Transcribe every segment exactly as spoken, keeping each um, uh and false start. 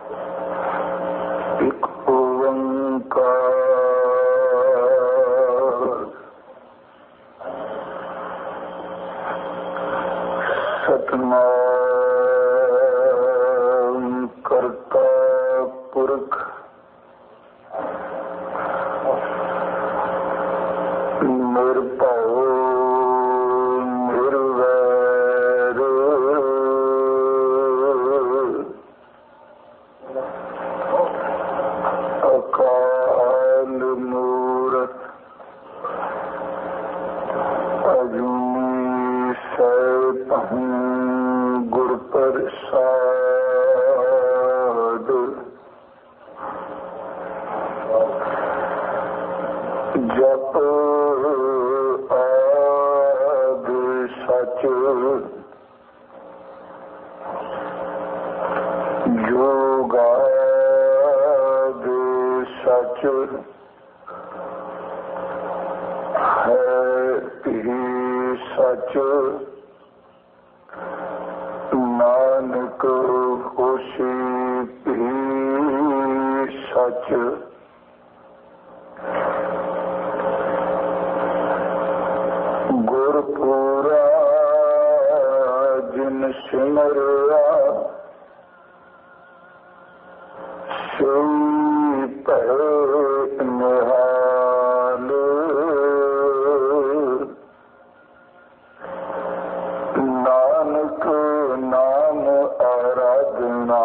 ਇੱਕ ਓੰਕਾਰ ਸਤਿਨਾਮ ਕਰਤਾ ਪੁਰਖ ਨਿਰਭਉ ਨਿਰਵੈਰ ਅਕਾਲ ਮੂਰਤ ਅਜੂਨੀ ਸੈਭੰ ਗੁਰ ਪ੍ਰਸਾਦ ਜਪ ਆਦਿ ਸਚ ਜੋਗਾਦਿ ਸਚ ਹੈ ਹੀ ਸਚ ਨਾਨਕ ਹੋਸੀ ਹੀ ਸਚ ਗੁਰਪੂਰਾ ਜਿਨ ਸਿਮਰਿਆ ਸੋਈ ਭੈ ਨਿਹਾਲ ਨਾਨਕ ਨਾਮ ਆਰਾਧਨਾ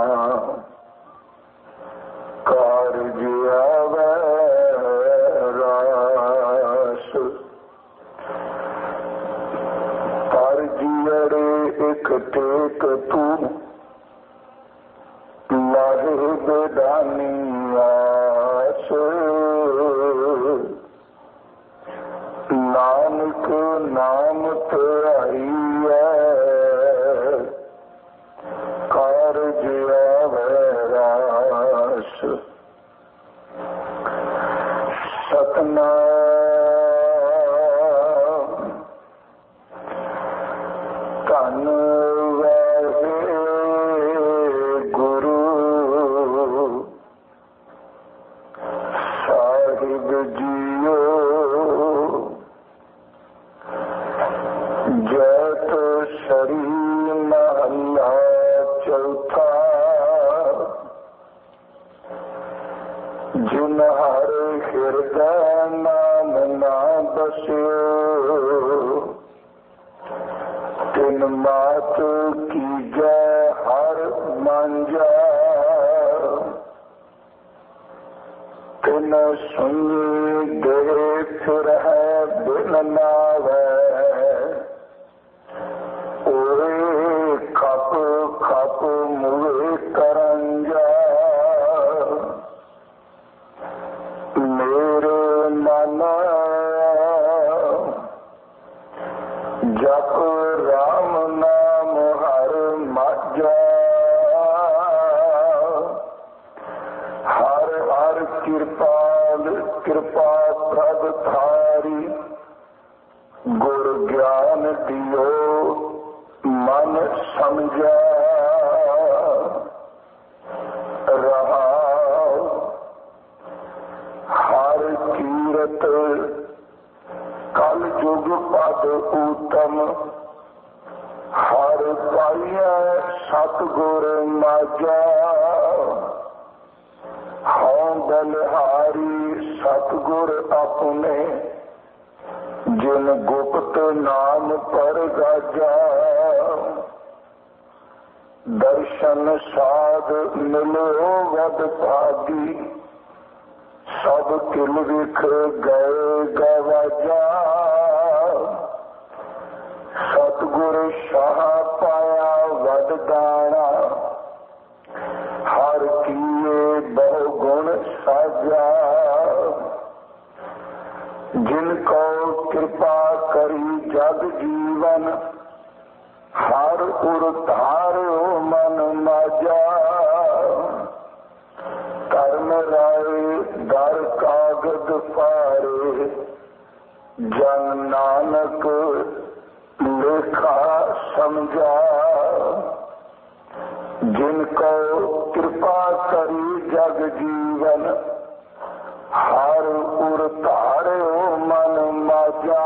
ਕਾਰਜ ਆਵੈ ਰਾਸ ਪਰ ਜੀਅਰੇ ਇਕ ਟੇਕ ਤੂੰ ਲਾਹੇ ਬੇਦਾਨੀ ਆਸ ਨਾਨਕ ਨਾਮ ਧਿਆਈਐ ਕਾਰਜ ਆਵੈ ਰਾਸ ਸਤਿਨਾਮ ਧੰਨ ਵਾਹਿਗੁਰੂ ਸਾਹਿਬ ਜੀਓ ਜੈਤ ਸਰੀ ਮਹੱਲਾ ਚੌਥਾ ਜਿਨ ਹਰ ਹਿਰਦੈ ਨਾਮ ਨਾ ਬਸਿਓ ਤਿਨ ਮਾਤ ਕੀਜੈ ਹਰ ਮਾਂਜਾ ਤਿਨ ਸੁਣੀ ਦੇ ਫਿਰਹਿ ਬਿਨ ਨਾਵੈ ਓਏ ਖਪ ਖਪ ਮੁਏ ਕਰੰਜਾ ਮੇਰੇ ਮਨ ਜਪ ਰਾਮ ਨਾਮ ਹਰ ਮਾਝਾ ਹਰ ਹਰ ਕਿਰਪਾਲ ਕਿਰਪਾ ਪ੍ਰਭ ਧਾਰੀ ਗੁਰ ਗਿਆਨ ਦਿਓ ਮਨ ਸਮਝਾ ਰਹਾਉ ਹਰ ਕੀਰਤ ਕਲ ਜੁਗ ਪਦ ਊਤਮ ਹਰ ਪਾਈਐ ਸਤਿਗੁਰ ਮਾਝਾ ਹਉ ਬਲਿਹਾਰੀ ਸਤਿਗੁਰ ਆਪਣੇ ਜਿਨ ਗੁਪਤ ਨਾਮ ਪਰਗਾਜਾ ਦਰਸ਼ਨ ਸਾਧ ਮਿਲੋ ਵਦ ਭਾਗੀ ਸਭ ਕਿਲ ਵਿਖ ਗਏ ਗਵਾਜਾ ਸਤਿਗੁਰ ਸ਼ਾਹ ਪਾਇਆ ਵਡ ਦਾਣਾ ਹਰ ਕੀਏ ਬਹੁ ਗੁਣ ਸਾਜਾ ਜਿਨ ਕੋ ਕਿਰਪਾ ਕਰੀ ਜਗ ਜੀਵਨ ਹਰ ਉਰ ਧਾਰਿਓ ਮਨ ਮਾਜਾ ਧਰਮ ਰਾਏ ਦਰ ਕਾਗਦ ਪਾਰੇ ਜਨ ਨਾਨਕ ਲੇਖਾ ਸਮਝਾ जिनको कृपा करी जग जीवन, हर उर धारो मन माजा।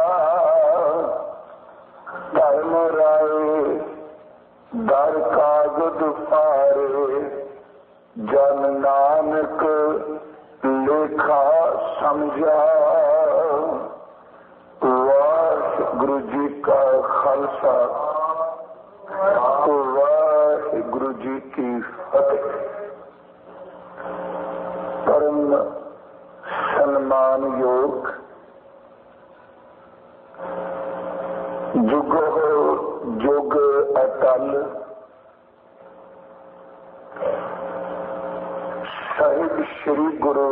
धर्म राय दर कागद पारे, जन नानक लेखा समझा। वाहिगुरु जी का खालसा, वाहिगुरु जी की फतेह। परम सन्मान योग जुग जुग अटल साहिब श्री गुरु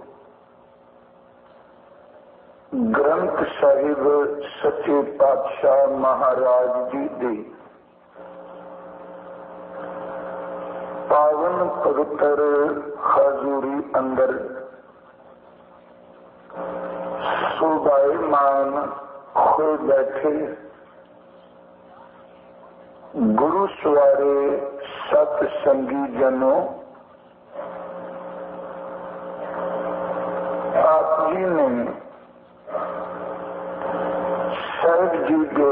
ग्रंथ साहिब सच्चे पातशाह महाराज जी दी पावन पवित्र हजूरी अंदर सुभाईमान हो बैठे गुरु सवारे सतसंगी जनों, आप जी ने साहिब जी के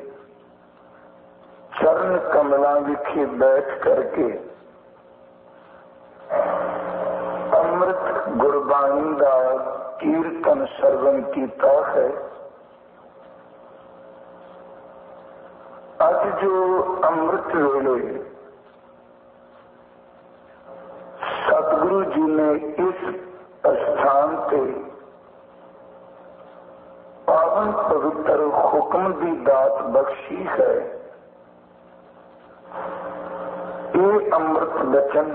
चरण कमलों विखे बैठ करके अमृत गुरबाणी का कीर्तन सरवण कीता है। अज जो अमृत वेले सतगुरु जी ने इस स्थान पे पावन पवित्र हुक्म की दात बख्शी है, ये अमृत वचन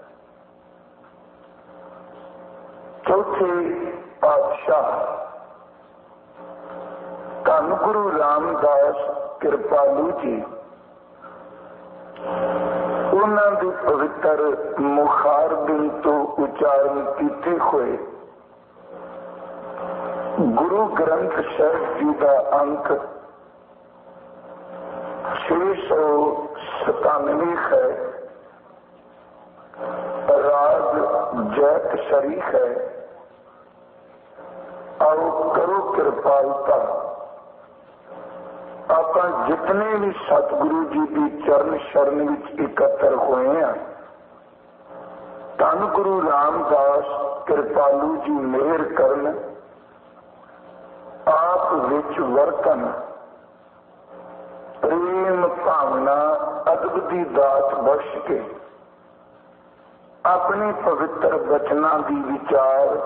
चौथे पातशाह धन गुरु रामदास कृपालू जी उन्होंने पवित्र मुखारबिन तो उच्चारण किए हुए गुरु ग्रंथ साहिब जी का अंक छे सौ सतानवे है। राग जैत शरी है। और करो कृपालता, आप जितने भी सतगुरु जी की चरण शरण विच इकट्ठर हुए हैं, धन गुरु रामदास कृपालू जी मेहर करन, आप विच वर्तन, प्रेम भावना अदब की दात बख्श के अपने पवित्र बचना की विचार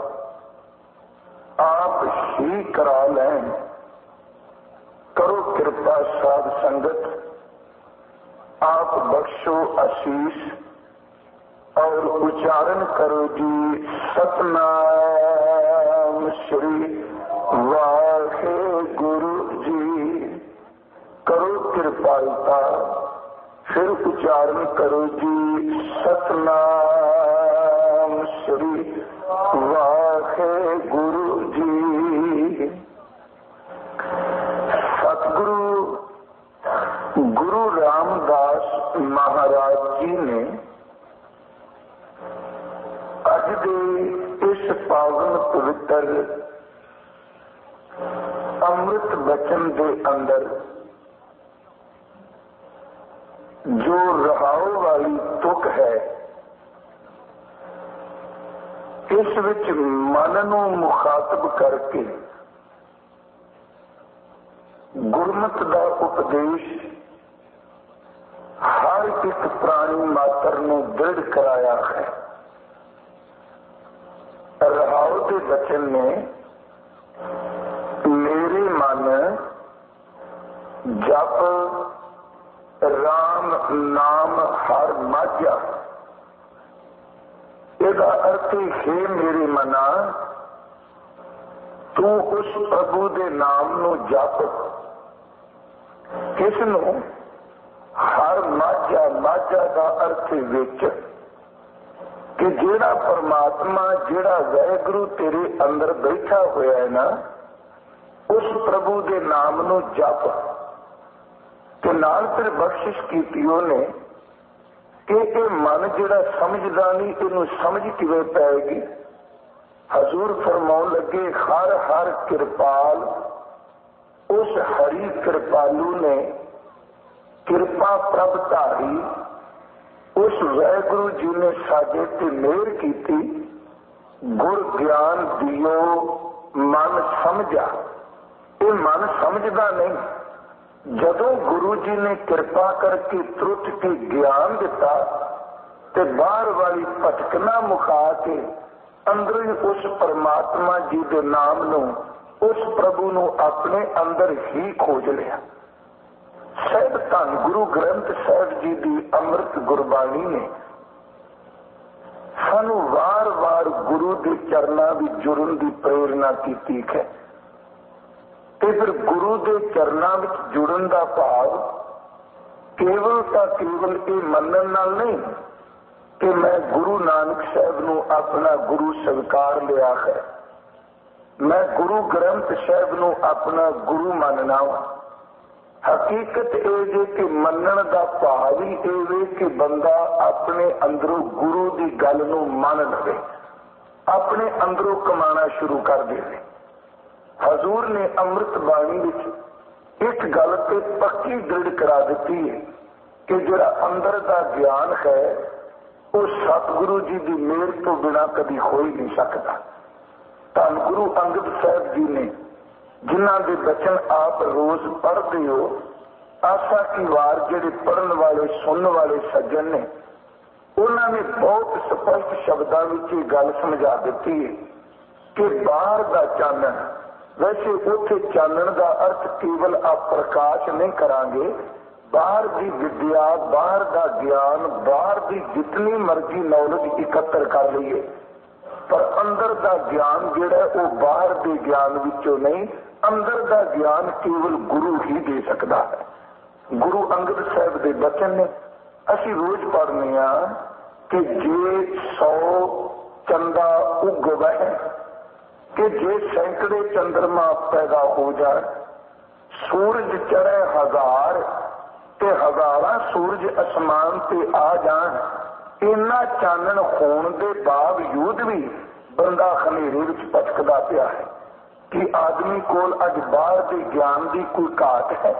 आप ही करा लें। करो कृपा साध संगत, आप बख्शो आशीष और उच्चारण करो जी सतनाम श्री वाहिगुरु जी। करो कृपालता, फिर उच्चारण करो जी सतनाम श्री वाहिगुरु जी। सतगुरु गुरु रामदास महाराज जी ने अज दे इस पावन पवित्र अमृत वचन के अंदर जो रहाव वाली तुक है, इस विच मन नू मुखातब करके गुरमत का उपदेश हर एक प्राणी मात्र ने दृढ़ कराया है। रहाव के वचन ने मेरे मन जप राम नाम हर माझा, इसका अर्थ है मेरे मना तू उस प्रभु के नाम नू जप, किसनू हर माझा, माझा का अर्थ विच कि जेड़ा परमात्मा जेड़ा वाहिगुरु तेरे अंदर बैठा होया है ना, उस प्रभु के नाम नू जप। ते नाल फिर बख्शिश की ने कि ये मन जिहड़ा समझदा नहीं, इहनूं समझ किवें पैगी। हजूर फरमाउण लगे, हर हर किरपाल उस हरि कृपालू ने, किरपा प्रभ धारी उस वाहिगुरु जी ने साडे ते मेहर कीती। गुर ज्ञान दियो मन समझा। ये मन समझदा नहीं। जदों गुरु जी ने कृपा करके त्रुट के ज्ञान दिता ते बाहर वाली भटकना मुका के अंदर ही उस परमात्मा जी के नाम नूं, उस प्रभु नूं अपने अंदर ही खोज लिया। साहिब धन गुरु ग्रंथ साहिब जी की अमृत गुरबाणी ने सानू वार वार गुरु के चरणों में जुड़न की प्रेरणा की है। ते फिर गुरु के चरणों में जुड़न का भाव केवल तो केवल ये मनन नाल नहीं कि मैं गुरु नानक साहब नूं अपना गुरु स्वीकार लिया है, मैं गुरु ग्रंथ साहब नूं अपना गुरु मानना वा। हकीकत यह जे कि मनण का भाव ही ये कि बंदा अपने अंदरों गुरु की गल नूं मान लवे, अपने अंदरों कमाना शुरू कर दे। हजूर ने अमृत बाणी विच एक गल ते पक्की दृढ़ करा दी है कि जिहड़ा अंदर का ज्ञान है वो सतगुरु जी की मेहर तो बिना कभी हो ही नहीं सकता। धन गुरु अंगद साहब जी ने जिन्हां दे बचन आप रोज पढ़ते हो, आशा की वार जिहड़े पढ़न वाले सुनने वाले सज्जन ने उन्होंने बहुत स्पष्ट शब्दों में ये गल समझा दी है कि बाहर का चानन, वैसे उथे चानन का अर्थ केवल आप प्रकाश नहीं करांगे, बाहर की विद्या, बाहर का ज्ञान, बाहर की जितनी मर्जी नॉलेज इकट्ठा कर लीए, पर अंदर का ज्ञान जिहड़ा वो बाहर के ज्ञान विचों नहीं, अंदर का ज्ञान केवल गुरु ही दे सकता है। गुरु अंगद साहब के बचन ने असी रोज पढ़ने कि जे सौ चंदा उग वह, कि जे सैकड़े चंद्रमा पैदा हो जाए, सूरज चढ़े हजार ते हजारा सूरज आसमान ते आ जान, इन्ना चानन होने के बावजूद भी बंदा खनेरे विच भटकदा पिया है कि आदमी कोल अज बाहर के ज्ञान की कोई घाट है।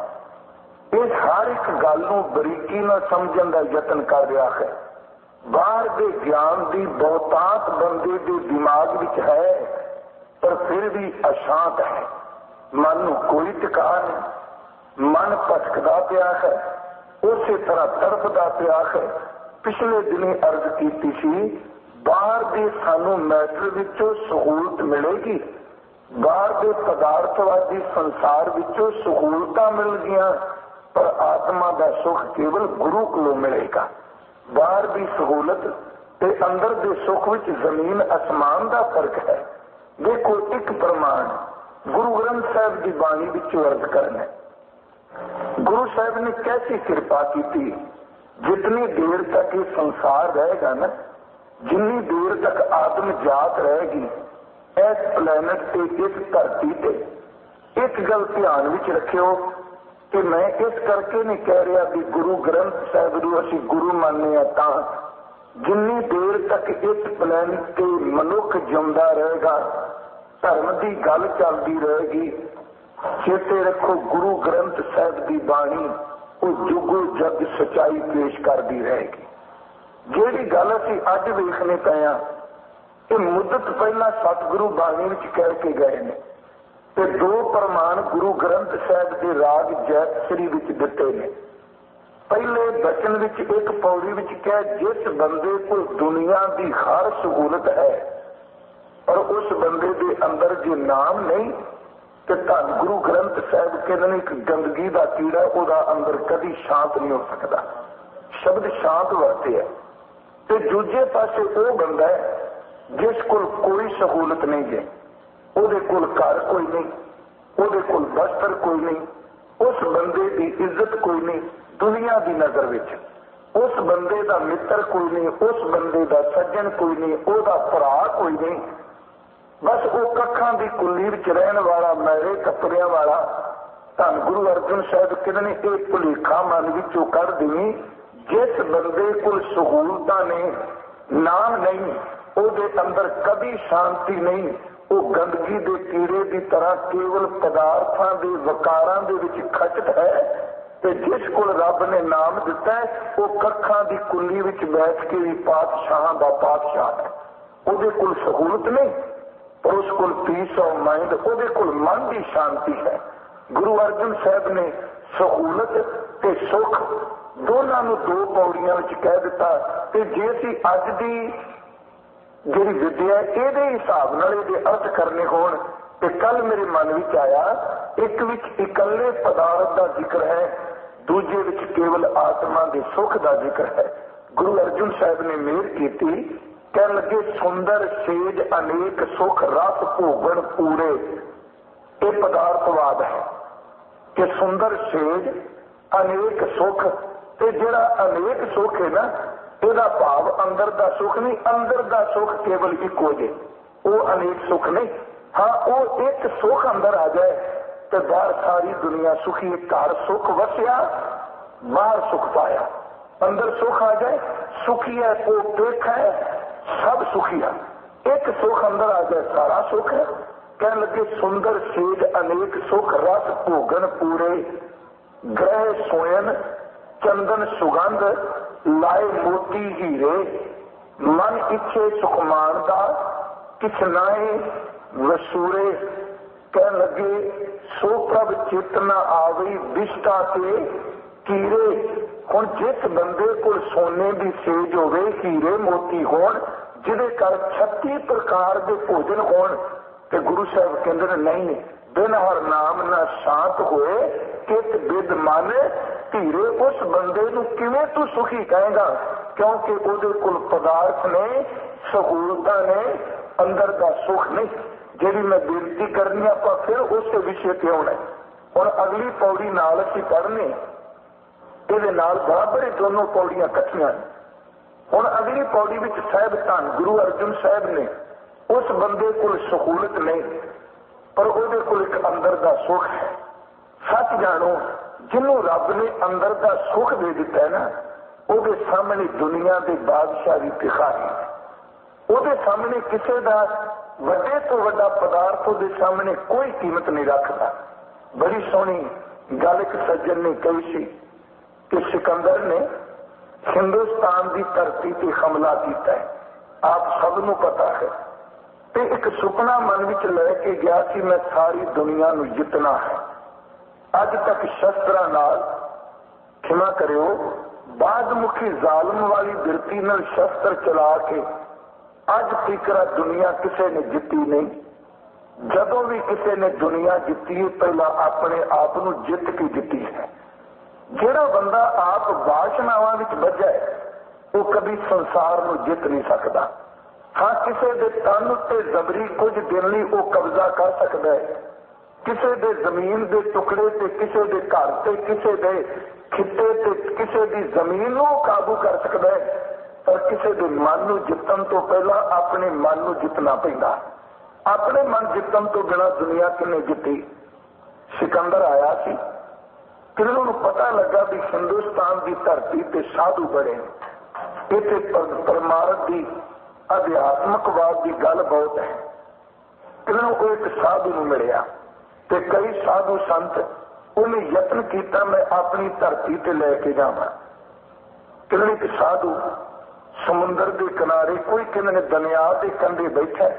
इस हर एक गल नूं बरीकी नाल समझण का यतन कर रहा है। बाहर के ज्ञान की बहुतात बंदे के दिमाग विच है, पर फिर भी अशांत है, मन नूं कोई टिका नहीं, मन भटकदा पिया है, उसी तरह तड़पदा पिया है। पिछले दिनी अर्ज की सी, बाहर के सानू मैटर विचों सहूलत मिलेगी, बाहर के पदार्थवादी संसार विचों सहूलतां मिल गईयां, पर आत्मा का सुख केवल गुरु को मिलेगा। बाहर की सहूलत ते अंदर के सुख विच जमीन आसमान का फर्क है। देखो एक प्रमाण गुरु ग्रंथ साहब की बाणी विचों अर्ज करना। गुरु साहब ने कैसी कृपा की थी, जितनी देर तक ये संसार रहेगा ना, जितनी देर तक आत्म जात रहेगी इस प्लैनेट से, इस धरती से, एक गल ध्यान विच रखियो कि मैं इस करके नहीं कह रहा कि गुरु ग्रंथ साहब नूं असीं गुरु मानने तां जिन्नी देर तक इस प्लैनेट से मनुख जिंदा रहेगा, धर्म की गल चलती रहेगी। चेते रखो गुरु ग्रंथ साहब की बाणी वो जुगो जग सच्चाई पेश करती रहेगी। जिहड़ी गल असीं अज वेखने पए आ, ये मुद्दत पहला सतगुरु बाणी विच कह के गए ने, ते दो प्रमाण गुरु ग्रंथ साहब के राग जैतश्री विच दिते ने। पहले बचन विच एक पौड़ी विच कह, जिस बंदे को दुनिया की हर सहूलत है और उस बंदे के अंदर जो नाम नहीं, तो धन गुरु ग्रंथ साहब कहते एक गंदगी का कीड़ा ओदा अंदर कभी शांत नहीं हो सकता। शब्द शांत वरते है। ते दूजे पासे वो बंदा है जिस कोल कोई सहूलत नहीं है, ਉਹਦੇ ਕੋਲ घर कोई नहीं, ਉਹਦੇ कोल वस्त्र कोई नहीं, उस बंदे की इज्जत कोई नहीं दुनिया की नजर विच, उस बंदे का मित्र कोई नहीं, उस बंदे का सज्जन कोई नहीं, ਉਹਦਾ भरा कोई नहीं, बस वो कखां की कुल्ली विच रहन वाला, मैले कपड़ियां वाला। धन गुरु अर्जन साहब कहते हैं ये भुलेखा मन विचों कढ़ देवी, जिस बंदे को सहूलतां ने, नाम नहीं, ਉਹਦੇ ਅੰਦਰ कभी शांति नहीं, वो गंदगी के कीड़े की तरह केवल पदार्थों के वकारां दे विच खचत है। ते जिस को रब ने नाम दिता है वो कखां की कुली विच बैठ के भी पातशाह का पातशाह है। ਉਹਦੇ कोल सहूलत नहीं पर उस कोल पीस ऑफ माइंड, ਉਹਦੇ कोल मन की शांति है। गुरु अर्जन साहब ने सहूलत ते सुख दोनों नूं दो पौड़ियां विच कह दिता। ते जे असीं अज दी ਜਿਹੜੀ विद्या ਇਹਦੇ ਹਿਸਾਬ ਨਾਲ ਇਹਦੇ अर्थ करने होण ਤੇ कल मेरे मन विच आया, एक विच इकल्ले पदार्थ का जिक्र है, दूजे विच केवल आत्मा के सुख का जिक्र है। गुरु अर्जुन साहब ने मेहर की, कह लगे सुंदर सेज अनेक सुख रस भोगन पूरे। ये पदार्थवाद है कि सुंदर सेज अनेक सुख, ते जिहड़ा अनेक सुख है ना, ਇਹਦਾ ਭਾਵ अंदर का सुख नहीं, अंदर का सुख केवल एक हो जाए, वो अनेक सुख नहीं। हाँ, वो एक सुख अंदर आ जाए तो बाहर सारी दुनिया सुखी। घर सुख वसिया, बाहर सुख पाया। अंदर सुख आ जाए, सुखी है वो पेख है, सब सुखी है। एक सुख अंदर आ जाए, सारा सुख है। कह लगे सुंदर सेज अनेक सुख रस भोगन पूरे। ग्रह सोयन चंदन सुगंध लाए मोती हीरे। मन इच्छे सुख मानदा किछ नाए वसूरे। कह लगे सो प्रभ चित न आवी बिष्टा ते कीरे। हुण जिस बंदे को सोने की सेज होवे, हीरे मोती होण, जिहदे कर छत्ती प्रकार के भोजन होण, ते गुरु साहब कहंदे नहीं, बिन हर नाम न शांत होए कित बिद मन धीरे। उस बंदे नूं किवें तू सुखी कहेगा, क्योंकि उहदे कोल पदार्थ ने, सहूलतां ने, अंदर का सुख नहीं। जिहड़ी मैं बेनती करनी आपां फिर उस विषय ते आउणा। हुण अगली पौड़ी नाल असीं पढ़ने, इहदे नाल बराबर ही दोनों पौड़ियां इकट्ठियां ने। हुण अगली पौड़ी विच साहिब धन गुरु अर्जन साहिब ने उस बंदे कोल सहूलत नहीं पर उहदे कोल एक अंदर का सुख है। सच जानो, जिन्हों रब ने अंदर का सुख दे दिता है ना, ਉਹਦੇ सामने दुनिया के बादशाह भी भिखारी है। ਉਹਦੇ सामने किसी का ਵੱਡੇ ਤੋਂ ਵੱਡਾ पदार्थ ਉਹਦੇ सामने कोई कीमत नहीं रखता। बड़ी सोहनी गल एक सज्जन ने कही सी कि सिकंदर ने हिंदुस्तान की धरती पर हमला किया है, आप सबनों पता है। ते एक सुपना मन विच लैके गया कि मैं सारी दुनिया नूं जितना है। अज तक शस्त्रां नाल, क्षमा करियो, बादमुखी जालम वाली बिरती नाल शस्त्र चला के अज तीकरा दुनिया किसी ने जिती नहीं। जदों भी किसी ने दुनिया जिती है, पहला अपने आप नूं जित के जिती है। जिहड़ा बंदा आप वासनावां विच बझा है, वो कभी संसार नूं जित नहीं सकता। हाँ, किसी के तन उत्ते जबरी कुछ दिन लई वो कब्जा कर सकता है, किसी के जमीन के टुकड़े से, किसी के घर से, किसी के खिते से, किसी की जमीन को काबू कर सकता है, पर किसी के मन को जितन तो पहला अपने मन को जितना पैंदा। अपने मन जितन तो बिना दुनिया किने जिती। सिकंदर आया सी, फिर उन्होंने पता लगा भी हिंदुस्तान की धरती पे साधु बड़े, इतने परमार्थ की अध्यात्मकवाद की गल बहुत है। फिर वो एक साधु को मिलिया ते कई साधु संत उन्हें यत्न किया मैं अपनी धरती ते लेके जावा। फिर एक साधु समुद्र के किनारे, कोई कहने दरिया के कंढे बैठा,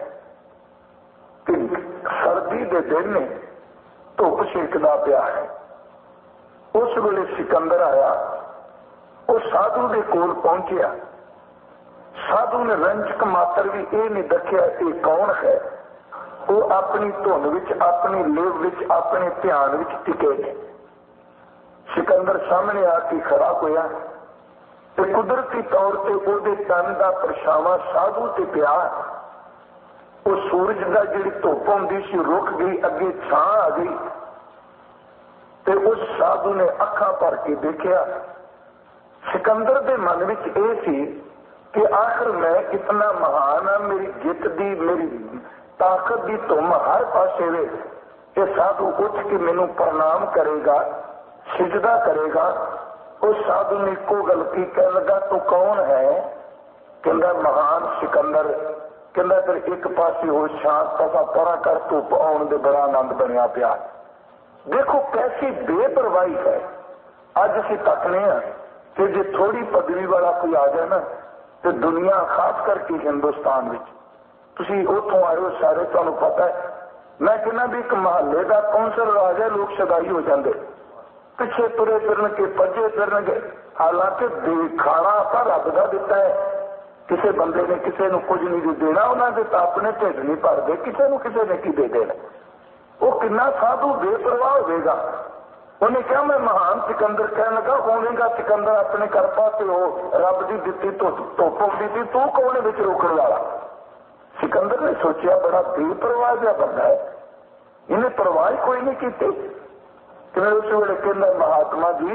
सर्दी के दिन ने धुप सेकदा पिया है। उस वेले सिकंदर आया, उस साधु के कोल पहुंचया। साधु ने रंजक मात्र भी ये नहीं दसिया ये कौन है। वो अपनी धुन विच, अपनी लेव विच, अपने ध्यान विच टिके ने। सिकंदर सामने आके खड़ा होया ते कुदरती तौर पर उसके तन का परछावां साधु ते पिया। वो सूरज का जिहड़ी धुप होंदी सी रुक गई, अगे छां आ गई। ते उस साधु ने अखां भर के देखिया। सिकंदर के मन विच ये सी कि आखिर मैं इतना महान हाँ, मेरी जित दी, मेरी ताकत की धुम हर पासे वे। ये साधु उठ के मैनू प्रणाम करेगा, सिजदा करेगा, उस साधु ने एको गल की, कह लगा तू कौन है? कहता महान सिकंदर। कहता फिर एक पासे हो शांत पासा परा कर, धुप आने दे बड़ा आनंद बनया पिया। देखो कैसी बेपरवाही है। अज असीं तकने कि जे थोड़ी पदवी वाला कोई आ जाए ना तो दुनिया खास करके हिंदुस्तान विच, तुसीं उत्थों आए हो सारे, तुहानूं पता है, मैं कहना भी एक महल्ले का कौंसल आ जाए लोग सदाई हो जाते, पिछे तुरे फिरनगे, भजे फिरनगे। हालांकि खाना आपां रब दा दिता है, किसी बंदे ने किसी को कुछ नहीं देना, उन्होंने तो अपने ढिड नहीं भरते, किसी को किसी ने की दे देना। वो कितना साधु बेपरवाह होगा। उन्हें कहा मैं महान सिकंदर, कह लगा होवेगा सिकंदर अपने कर पाते हो, रब की दिती धुप आती थी, तू कौन है विच रोकण वाला? सिकंदर ने सोचा बड़ा बेपरवाह जहा बंदा है, इन्हें परवाह कोई नहीं की। कि उस वे कहना महात्मा जी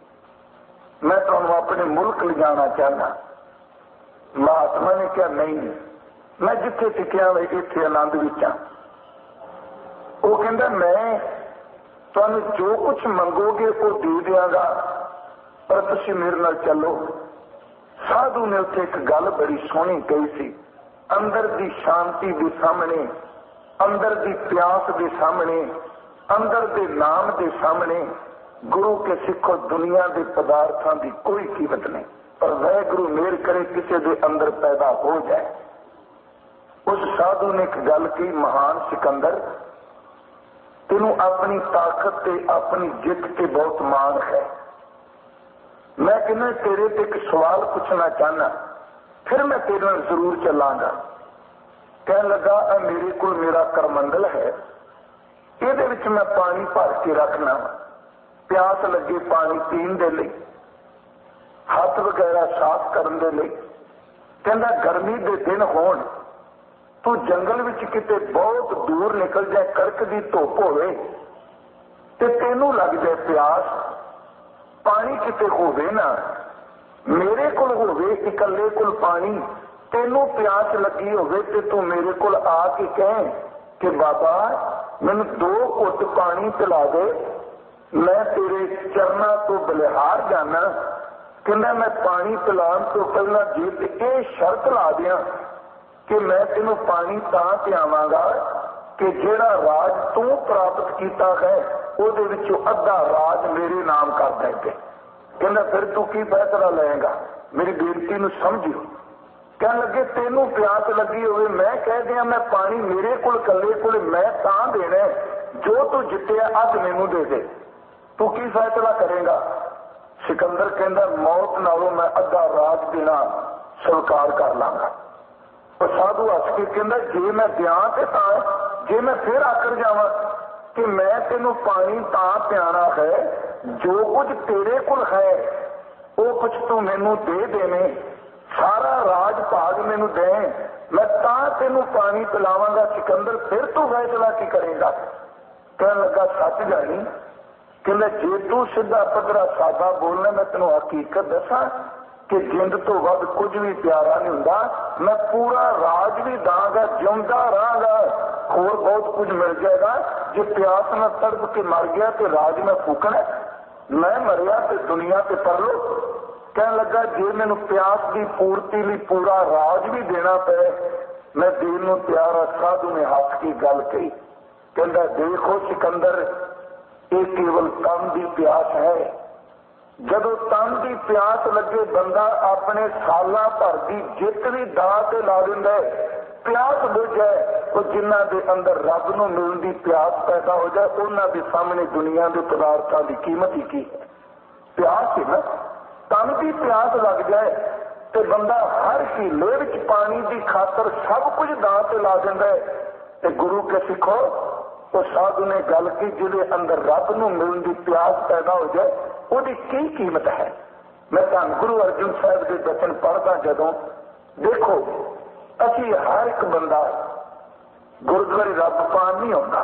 मैं तुहानूं अपने मुल्क ले जाना चाहना। महात्मा ने कहा नहीं, मैं जिथे टिकिया इत्थे आनंद विच हां। वो कहता मैं तुहानूं जो कुछ मंगोगे वो दे दियागा, पर तुसीं मेरे नाल चलो। साधु ने उत्थे एक गल बड़ी सोहनी कही सी, अंदर की शांति के सामने, अंदर की प्यास के सामने, अंदर के नाम के सामने गुरु के सिखो दुनिया के पदार्थों की कोई कीमत नहीं। पर वह गुरु मेहर करे किसी के अंदर पैदा हो जाए। उस साधु ने एक गल की, महान सिकंदर तेनू अपनी ताकत ते अपनी जित ते बहुत मान है। मैं कहना तेरे ते एक सवाल पूछना चाहना, फिर मैं तेरे नाल जरूर चलांगा। कह लगा मेरे को मेरा करमंडल है, ਇਹਦੇ ਵਿੱਚ मैं पानी भर के रखना, प्यास लगे पानी पीण दे लई, हथ वगैरह साफ करन दे लई। कहंदा गर्मी दे दिन होण, तू जंगल विच किते बहुत दूर निकल जाए, कड़क दी धुप होवे ते तैनूं लग जाए प्यास, पानी किते होवे ना, मेरे कोल होवे इकल्ले कोल पानी, तैनूं प्यास लगी होवे ते तू मेरे कोल आके कहे कि बाबा मैनू दो घुट पानी पिला दे, मैं तेरे चरणों तो बलिहार जाना। कहना मैं पानी पिलान तो पहला जी ये शर्त ला दिया कि मैं तेनू पानी तां पियावांगा कि जेड़ा राज तू प्राप्त किया है उहदे विचों अद्धा राज मेरे नाम कर देंगे। कहना फिर तू की फैसला लेगा, मेरी बेनती नू समझियो। कह लगे तेनू प्यास लगी होवे, मैं कह दिया मैं पानी मेरे कोल कल्ले कोल मैं तां देना, जो तू जितया अध मैनू दे दे, तू की फैसला करेगा? सिकंदर कहता मौत नालों मैं अद्धा राज देना स्वीकार कर लांगा। तो साधु हस के कहता जे मैं दिया ते तां, जे मैं फिर आकर जावां कि मैं तेनू पानी तां पियाना है, जो कुछ तेरे कोल है वो कुछ तू मैनू दे देने, सारा राज भाग मैनू दे, मैं तां तेनू पानी पिलावांगा। सिकंदर फिर तू फैसला की करेगा? कह लगा सच जानी, कहना जे तू सीधा पधरा सादा बोलना, मैं तेनू हकीकत दसा कि जिंद तो वध कुछ भी प्यारा नहीं हुंदा, मैं पूरा राज भी दांगा, जिउंदा रहांगा, होर बहुत कुछ मिल जाएगा। जे प्यास न तड़प के मर गया तो राज में फूकना, मैं मरिया तो दुनिया ते परलो। कह लगा जे मैनू प्यास की पूर्ति लिए पूरा राज भी देना पे, मैं देन नूं तैयार हां। साधु ने हथ की गल कही, कहंदा देखो सिकंदर, ये केवल तन की प्यास है। जदों तन की प्यास लगे बंदा अपने सालां भर की जित भी दां ते ला दिंदा है, प्यास बुझ जाए तो जिन्हां दे अंदर रब नूं मिलण दी प्यास पैदा हो जाए, उन्हां दे सामने दुनिया के पदार्थों की कीमत ही की है? प्यास है ना। तन की प्यास लग जाए तो बंदा हर हीले विच पानी की खातर सब कुछ दां ते ला दिंदा है। ते गुरु के सिखो तो साधु ने गल की, जिहदे अंदर रब नूं मिलण दी प्यास पैदा हो जाए उसकी की कीमत है? मैं धन गुरु अर्जुन साहब के बचन पढ़दा जदों, देखो असी हर एक बंदा गुरुद्वारे रब पान नहीं आउंदा,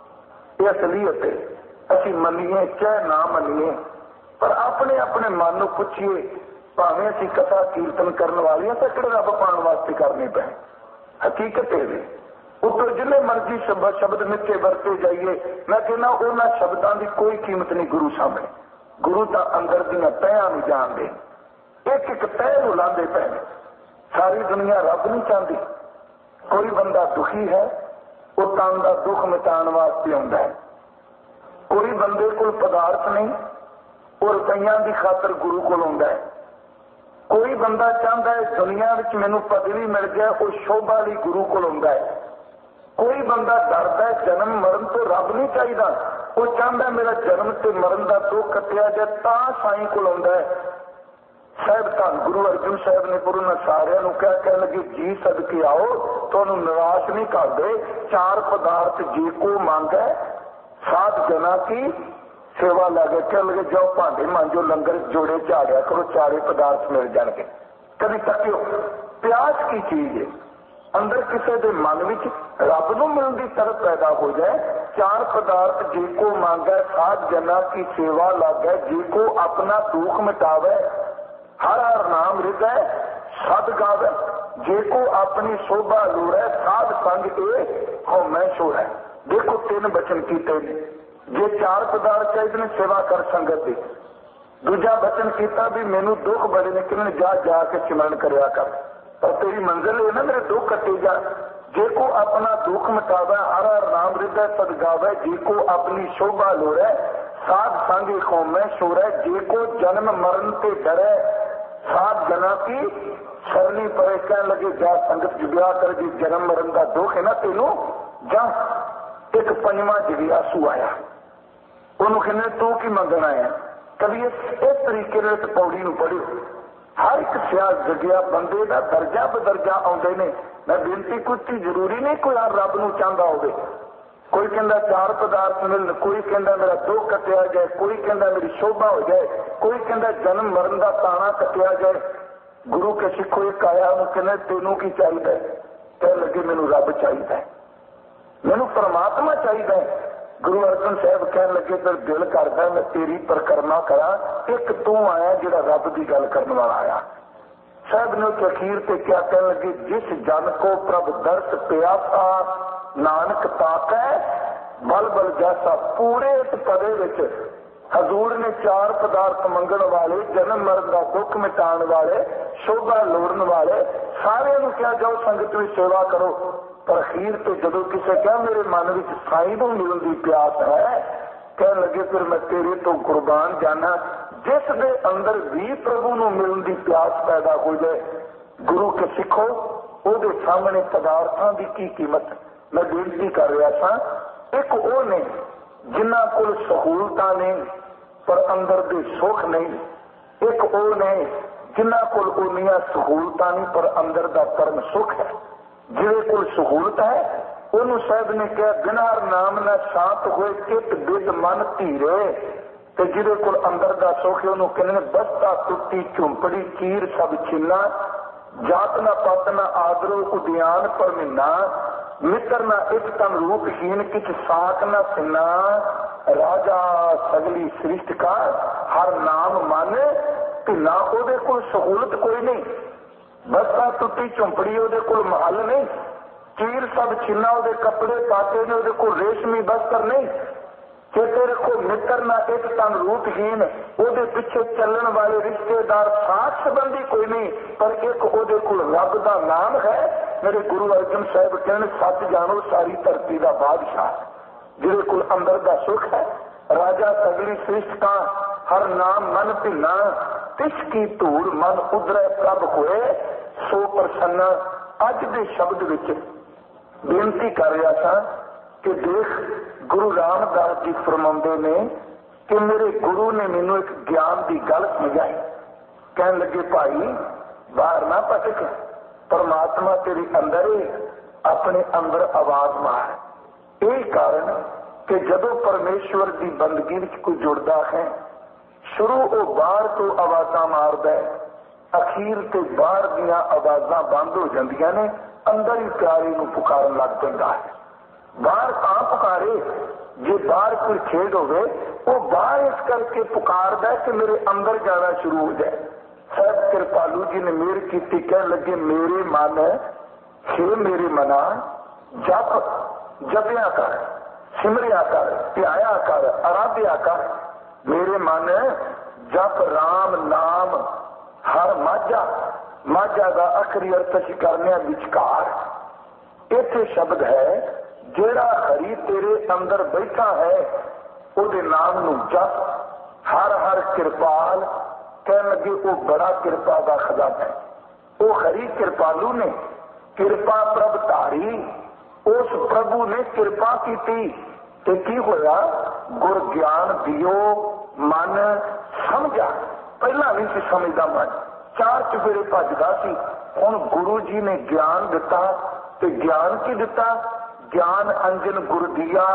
ये असलीयत है। असी मनीए चाहे ना मनीए, पर अपने अपने मन को पुछिए, भावें असी कथा कीर्तन करने वाले सैकड़े रब पाने वास्ते करने पे, हकीकत है। उतो जिन्हें मर्जी शब्द शब्द मिठे वरते जाइए, मैं कहना उन्होंने शब्दों की कोई कीमत नहीं गुरु सामने। गुरु तो अंदर दियां तहां नूं जाणदे, एक एक तह नूं लांदे पए ने। सारी दुनिया रब नहीं चाहती। कोई बंदा दुखी है, वो तन का दुख मिटाने वास्ते आउंदा है। कोई बंदे कोल पदार्थ नहीं, वो रुपइयां की खातर गुरु कोल आउंदा है। कोई बंदा चाहता है दुनिया विच मैनूं पदवी मिल जाए, वो शोभा लई गुरु कोल आउंदा है। कोई बंदा डरदा है जन्म मरण तो रब नहीं चाहिदा, वो चाहता मेरा जन्म ते मरण का दुख कटिया जाए, तां साईं कोल आउंदा है। साहब धन गुरु अर्जुन साहब ने गुरु ने सारिਆਂ ਨੂੰ कह कह लगे जी सदके आओ, तुहानूं निराश नहीं करदे। चार पदार्थ जे को मांगे साध जना की सेवा लगे, कह लगे जाओ भांडे मांजो, लंगर जोड़े झाड़िया करो, चारे पदार्थ मिल जाएंगे। कभी तकियो प्यास की चीज है, अंदर किसी के मन विच रब नूं मिलण दी तरफ पैदा हो जाए। चार पदार्थ जे को मांगे साध जना की सेवा लगे, जे को अपना दुख मिटावे हर हर नाम हृदय सद गावे, जे को अपनी शोभा लोड़े साध संग ए हो मैं शोर है। देखो तीन बचन कीते ने, जे चार पदार्थ चाहिए ने सेवा कर संगत दी। दूजा बचन किया भी मैनू दुख बड़े ने कि जा जाके सिमरन करया कर, पर तेरी मंजिल है ना मेरे दुख कटे जा। जे को अपना दुख मिटावे हर हर नाम हृदय सद गावे, जे को अपनी शोभा लोड़े साध संग कौम में शोर है। जे को जन्म मरण से डरे साध जना की सरनी परे, कह लगे जा संगत जुबिया कर, जी जन्म मरण का दुख है ना तेनू जा। एक पंजवा जिगियासू आया, उन्होंने कहने तू की मंगना है। कभी इस तरीके से पौड़ी नूं पढ़ियो। हर एक सिया जगिया बंदे का दर्जा बदर्जा आउंदे ने। मैं बेनती कोई जरूरी नहीं कोई हर रब नूं चाहता होवे। कोई कहता चार पदार्थ मिलन, कोई कहता मेरा दुख कटिया जाए, कोई कहता मेरी शोभा हो जाए, कोई कहता जन्म मरण का ताना कटिया जाए। गुरु के सिखो एक आया, कहने तेनू की चाहिए? कह लगे मैनू रब चाहिए, मैनू परमात्मा चाहिए। गुरु अर्जन साहब कह लगे फिर दिल करता मैं तेरी परिक्रमा करा, एक तू आया जिहड़ा रब की गल करने वाला आया। साहब ने अखीर से क्या कह लगे, जिस जन को प्रभ दर्श प्यासा नानक ताकै बल बल जैसा। पूरे इस पदे विच हजूर ने चार पदार्थ मंगण वाले, जन्म मरण का दुख मिटाण वाले, शोभा लोड़न वाले सारे नूं क्या जाओ संगत में सेवा करो। पर अखीर से जदों किसी क्या मेरे मन में साईं नूं मिलण दी प्यास है, कह लगे फिर मैं तेरे तो कुर्बान जाना। जिस दे अंदर भी प्रभु नूं मिलण दी प्यास पैदा हो जाए, गुरु के सिखो ओदे सामने पदार्थां दी की कीमत। मैं बेनती कर रहा था, एक वो ने जिन्हां कोल सहूलतां ने पर अंदर दे सुख नहीं। एक वो ने जिन्हां कोल उन्नियां सहूलतां नहीं पर अंदर दा परम सुख है। जिहदे कोल सहूलत है उन्होंने साहब ने कहा बिना नाम न शांत होए चित बिद मन धीरे। ते जिहदे कोल अंदर दा सुख है उन्होंने कहने बस्ता टुट्टी झुंपड़ी चीर सब छिन्ना, जात न पत न आदरो उद्यान पर मिन्ना, मित्र न एक तन रूपहीन किच साक न सिन्ना, राजा सगली सृष्ट का हर नाम मन भिन्ना। ओदे कोल सहूलत कोई नहीं, बस्ता टुट्टी झुंपड़ी ओदे कोल महल नहीं, चीर सब छिन्ना ओदे कपड़े पाटे ने, ओदे कोल रेशमी बस्तर नहीं। चेते रखो मित्र ना एक तन रूपहीन, ओदे पिछे चलने वाले रिश्तेदार साथ संबंधी कोई नहीं, पर एक ओदे कोल रब दा नाम है। मेरे गुरु अर्जन साहब कहने सच जानो सारी धरती का बादशाह, जिहदे कोल अंदर दा सुख है। राजा सगली सृष्ट का हर नाम मन भिन्ना, तिसकी धूड़ मन उधरे प्रभ होए सो प्रसन्न। अज दे शब्द विच बेनती कर रहा था कि देख गुरु रामदास जी फरमाते ने कि मेरे गुरु ने मैनू एक ज्ञान की गल समझाई। कहने लगे भाई बाहर ना भटक, परमात्मा तेरे अंदर ही, अपने अंदर आवाज मार। यही कारण कि जदों परमेश्वर की बंदगी में कोई जुड़ता है, शुरू वो बाहर तो आवाजा मारदा है, अखीर ते बाहर दियां आवाजा बंद हो जांदियां ने, अंदर ही प्यारे नूं पुकारन लग पैंदा है। बाहर तां पुकारे जे बाहर कोई खेड होवे, वो बाहर इस करके पुकारदा है कि मेरे अंदर जाना शुरू हो जाए। साहब कृपालू जी ने मेहर की, कह लगे मेरे मन हे मेरे मना जप जपिया कर, सिमरिया कर, ध्याया कर, आराध्या कर। मेरे मन जप राम नाम हर माझा, माझा का आखिरी अर्थ असीं करने विचकार। इत्थे शब्द है जेड़ा हरि तेरे अंदर बैठा है उहदे नाम नूं जप। हर हर कृपाल कहन लगे वो बड़ा कृपा का खजाना है। वो हरि कृपालू ने कृपा प्रभ धारी, उस प्रभु ने कृपा की ते की होया गुर ज्ञान दियो मन समझा। पहला नहीं सी समझदा मन, चार चुफेरे भजदा सी। हुण गुरु जी ने ज्ञान दिता ते ज्ञान की दिता? ज्ञान अंजन गुर दिया,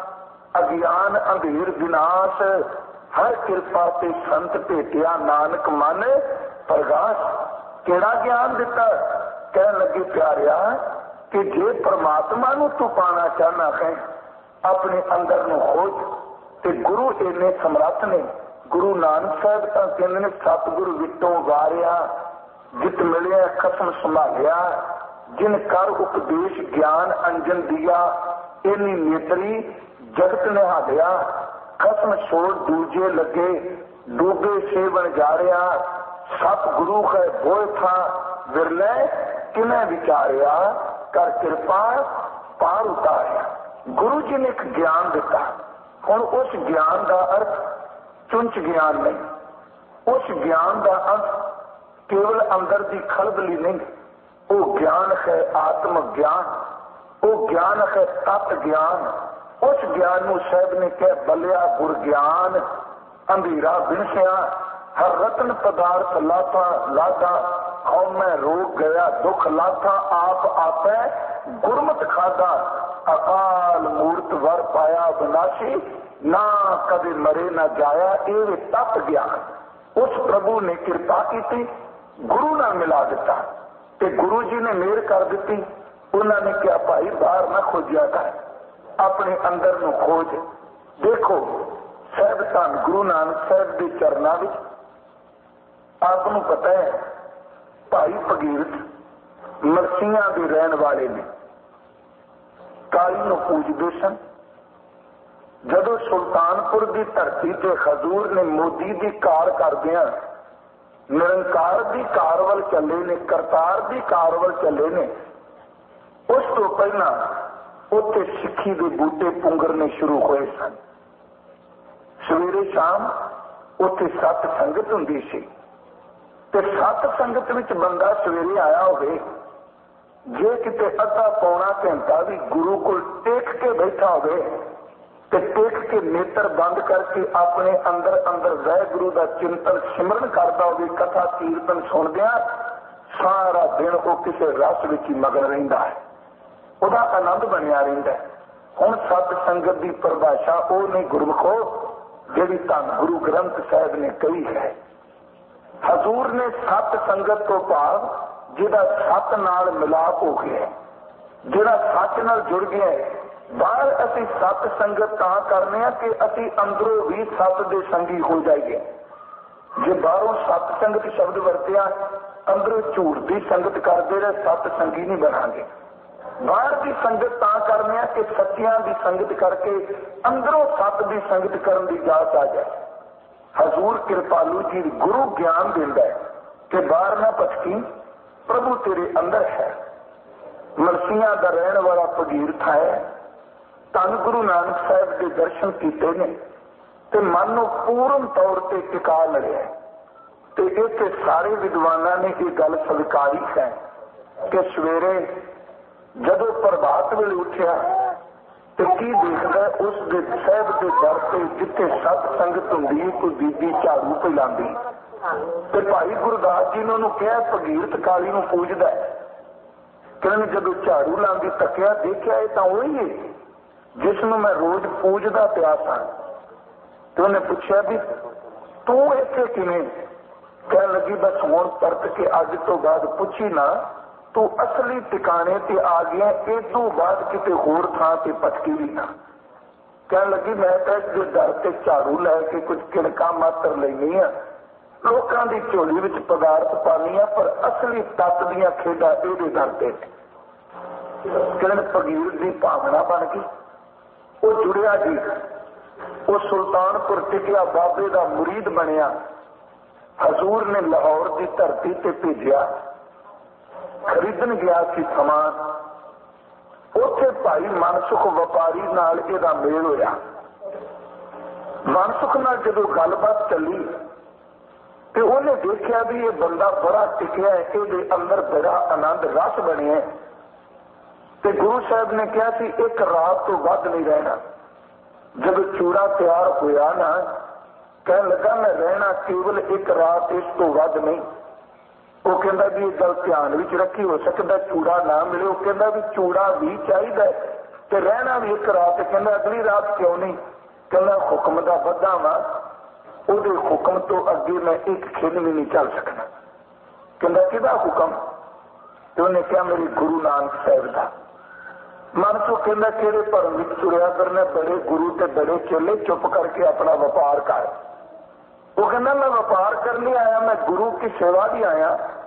अज्ञान अंधेर विनाश। हर कृपा ते संत भेटिया नानक मन प्रगाश। केड़ा ज्ञान दिता? कहन लगे प्यारिया कि जे परमात्मा नूं तू पाना चाहना है अपने अंदर नूं खोज ते गुरु इन्ने समर्थ ने। गुरु नानक साहब तां कहंदे ने सतगुरु विटों वारिया, जित मिलिया खसम संभालिया, जिन कर उपदेश ज्ञान अंजन दिया, इन्नी नेतरी जगत निहालिया। खसम छोड़ दूजे लगे डूबे सेवन जारिया, सतगुरु है बोए था विरले किने विचारिया, कर कृपा पार उतारिया। गुरु जी ने एक ज्ञान दिता। हुण उस ज्ञान का अर्थ चुंच ज्ञान नहीं, उस ज्ञान का अर्थ केवल अंदर की खलबली नहीं, वो ज्ञान है आत्म ज्ञान, वो ज्ञान है तत्व ज्ञान। उस ज्ञान नूं साहब ने कह बलिया गुर ज्ञान अंधेरा बिनसिया, हर रतन पदार्थ लाथा लाथा, मैं रोग गया दुख लाथा, आप आपे गुरमत खादा, अकाल मूर्त वर पाया विनाशी, ना कदे मरे ना जाया। ये तत्व ज्ञान उस प्रभु ने कृपा की थी, गुरु नाल मिला दिता ते गुरु जी ने मेहर कर दी। उन्होंने क्या भाई बाहर ना खोजिया कर, अपने अंदर नूं खोज। देखो साहब धन गुरु नानक साहब के चरणों में आपनूं पता है भाई भगीरथ मरसियां दे रहन वाले ने, काली नूं पूजदे सन। जदों सुल्तानपुर की धरती ते हजूर ने मोदी की कार करदियां निरंकार की कार वल चले ने, करतार की कार वल चले ने, उस तो पहला उत्थे सिक्खी के बूटे पुंगरने शुरू हुए सन। सवेरे शाम उत्थे सत संगत हुंदी सी ते सत संगत विच बंदा सवेरे आया होवे, जे किते अद्धा पौना घंटा भी गुरु को टेक के बैठा होवे ते टेक के नेत्र बंद करके अपने अंदर अंदर वाहिगुरु का चिंतन सिमरन करता होवे, कथा कीर्तन सुनदिया सारा दिन वो किसी रस विच ही मगन रहिंदा है, उहदा आनंद बनिया रहिंदा है। हुण सत संगत की परिभाषा वो नहीं गुरमुखो जिहड़ी धन गुरु ग्रंथ साहिब ने कही है। हजूर ने सत संगत तो भाव जिहदा सत नाल मिलाप हो गया, जिहड़ा सच नाल जुड़ गया है। बाहर असी सत संगत तां करने कि असी अंदरों भी सत दे संगी हो जाइए। जे बाहरों सत संगत शब्द वरतिया अंदरों झूठ की संगत करते रहे सत संगी नहीं बनांगे। बाहर की संगत तां करने कि सच्चियां की संगत करके अंदरों सत की संगत करने की इजाजत आ जाए। हजूर कृपालू जी गुरु ज्ञान देंदा है कि बाहर ना भटकी, प्रभु तेरे अंदर है। मरसियां का रहने वाला भगीरथ है, धन गुरु नानक साहब के दर्शन किए ने ते मन नूं पूर्ण तौर पर टिका मिले। ते इत्थे सारे विद्वानां ने ये गल स्वीकारी है कि सवेरे जदों प्रभात वेले उठिया ते की देखदा उस दे साहब के दर से जिथे सत संगत हुंदी कोई बीबी झाड़ू फैलांदी ते भाई गुरदास जी ने उन्होंने कहा भगीरथ काली नूं पूजदा है। कहने जदों झाड़ू लांदी तकिया देखिया ये तां ओही है जिसनों मैं रोज पूजदा पिया सा। तो उन्हें पूछा भी तू इत्थे किवें? कह लगी बस हुण परत के अज तो बाद पुछी ना, तू असली ठिकाने ते आ गया, इदों बाद किते होर थां ते भटकी भी ना। कह लगी मैं तो इस दर ते झाड़ू लैके कुछ किणका मात्र लैनी आ, लोकां दी झोली विच पदार्थ पानी आ, पर असली तत्त दीयां खेडां इहदे दर ते। कहण भगीरथ दी भावना बन गई, वो जुड़िया जी वो सुल्तानपुर टिकिया बाबे का मुरीद बनिया। हजूर ने लाहौर की धरती ते भेजा, खरीदन गया सी समान। उथे भाई मनसुख व्यापारी नाल इहदा मेल होया। मनसुख नाल जदों गलबात चली तो उन्हें देखा भी ये बंदा बड़ा टिकिया है, ये अंदर बड़ा आनंद रस बनिया। तो गुरु साहब ने कहा कि एक रात तो वध नहीं रहना। जब चूड़ा तैयार होया ना, कह लगा मैं रहना केवल एक रात, इस तो वध नहीं। वो कहता भी एक गल ध्यान विच रखी, हो सकता चूड़ा ना मिले। वो कहता भी चूड़ा भी चाहिए तो रहना भी एक रात। कहता अगली रात क्यों नहीं? कहना हुक्म का बद्धा वा, ਉਹਦੇ हुक्म तो अगे मैं एक खिन भी नहीं चल सकना। कहता किहदा हुक्म? तो उन्हें कहा मेरे गुरु नानक साहब का। मनसुख कहता किहड़े भरम विच तुरिया करना, बड़े गुरु ते बड़े चेले, चुप करके अपना व्यापार कर। वो कहना मैं व्यापार करने आया, मैं गुरु की सेवा भी आया।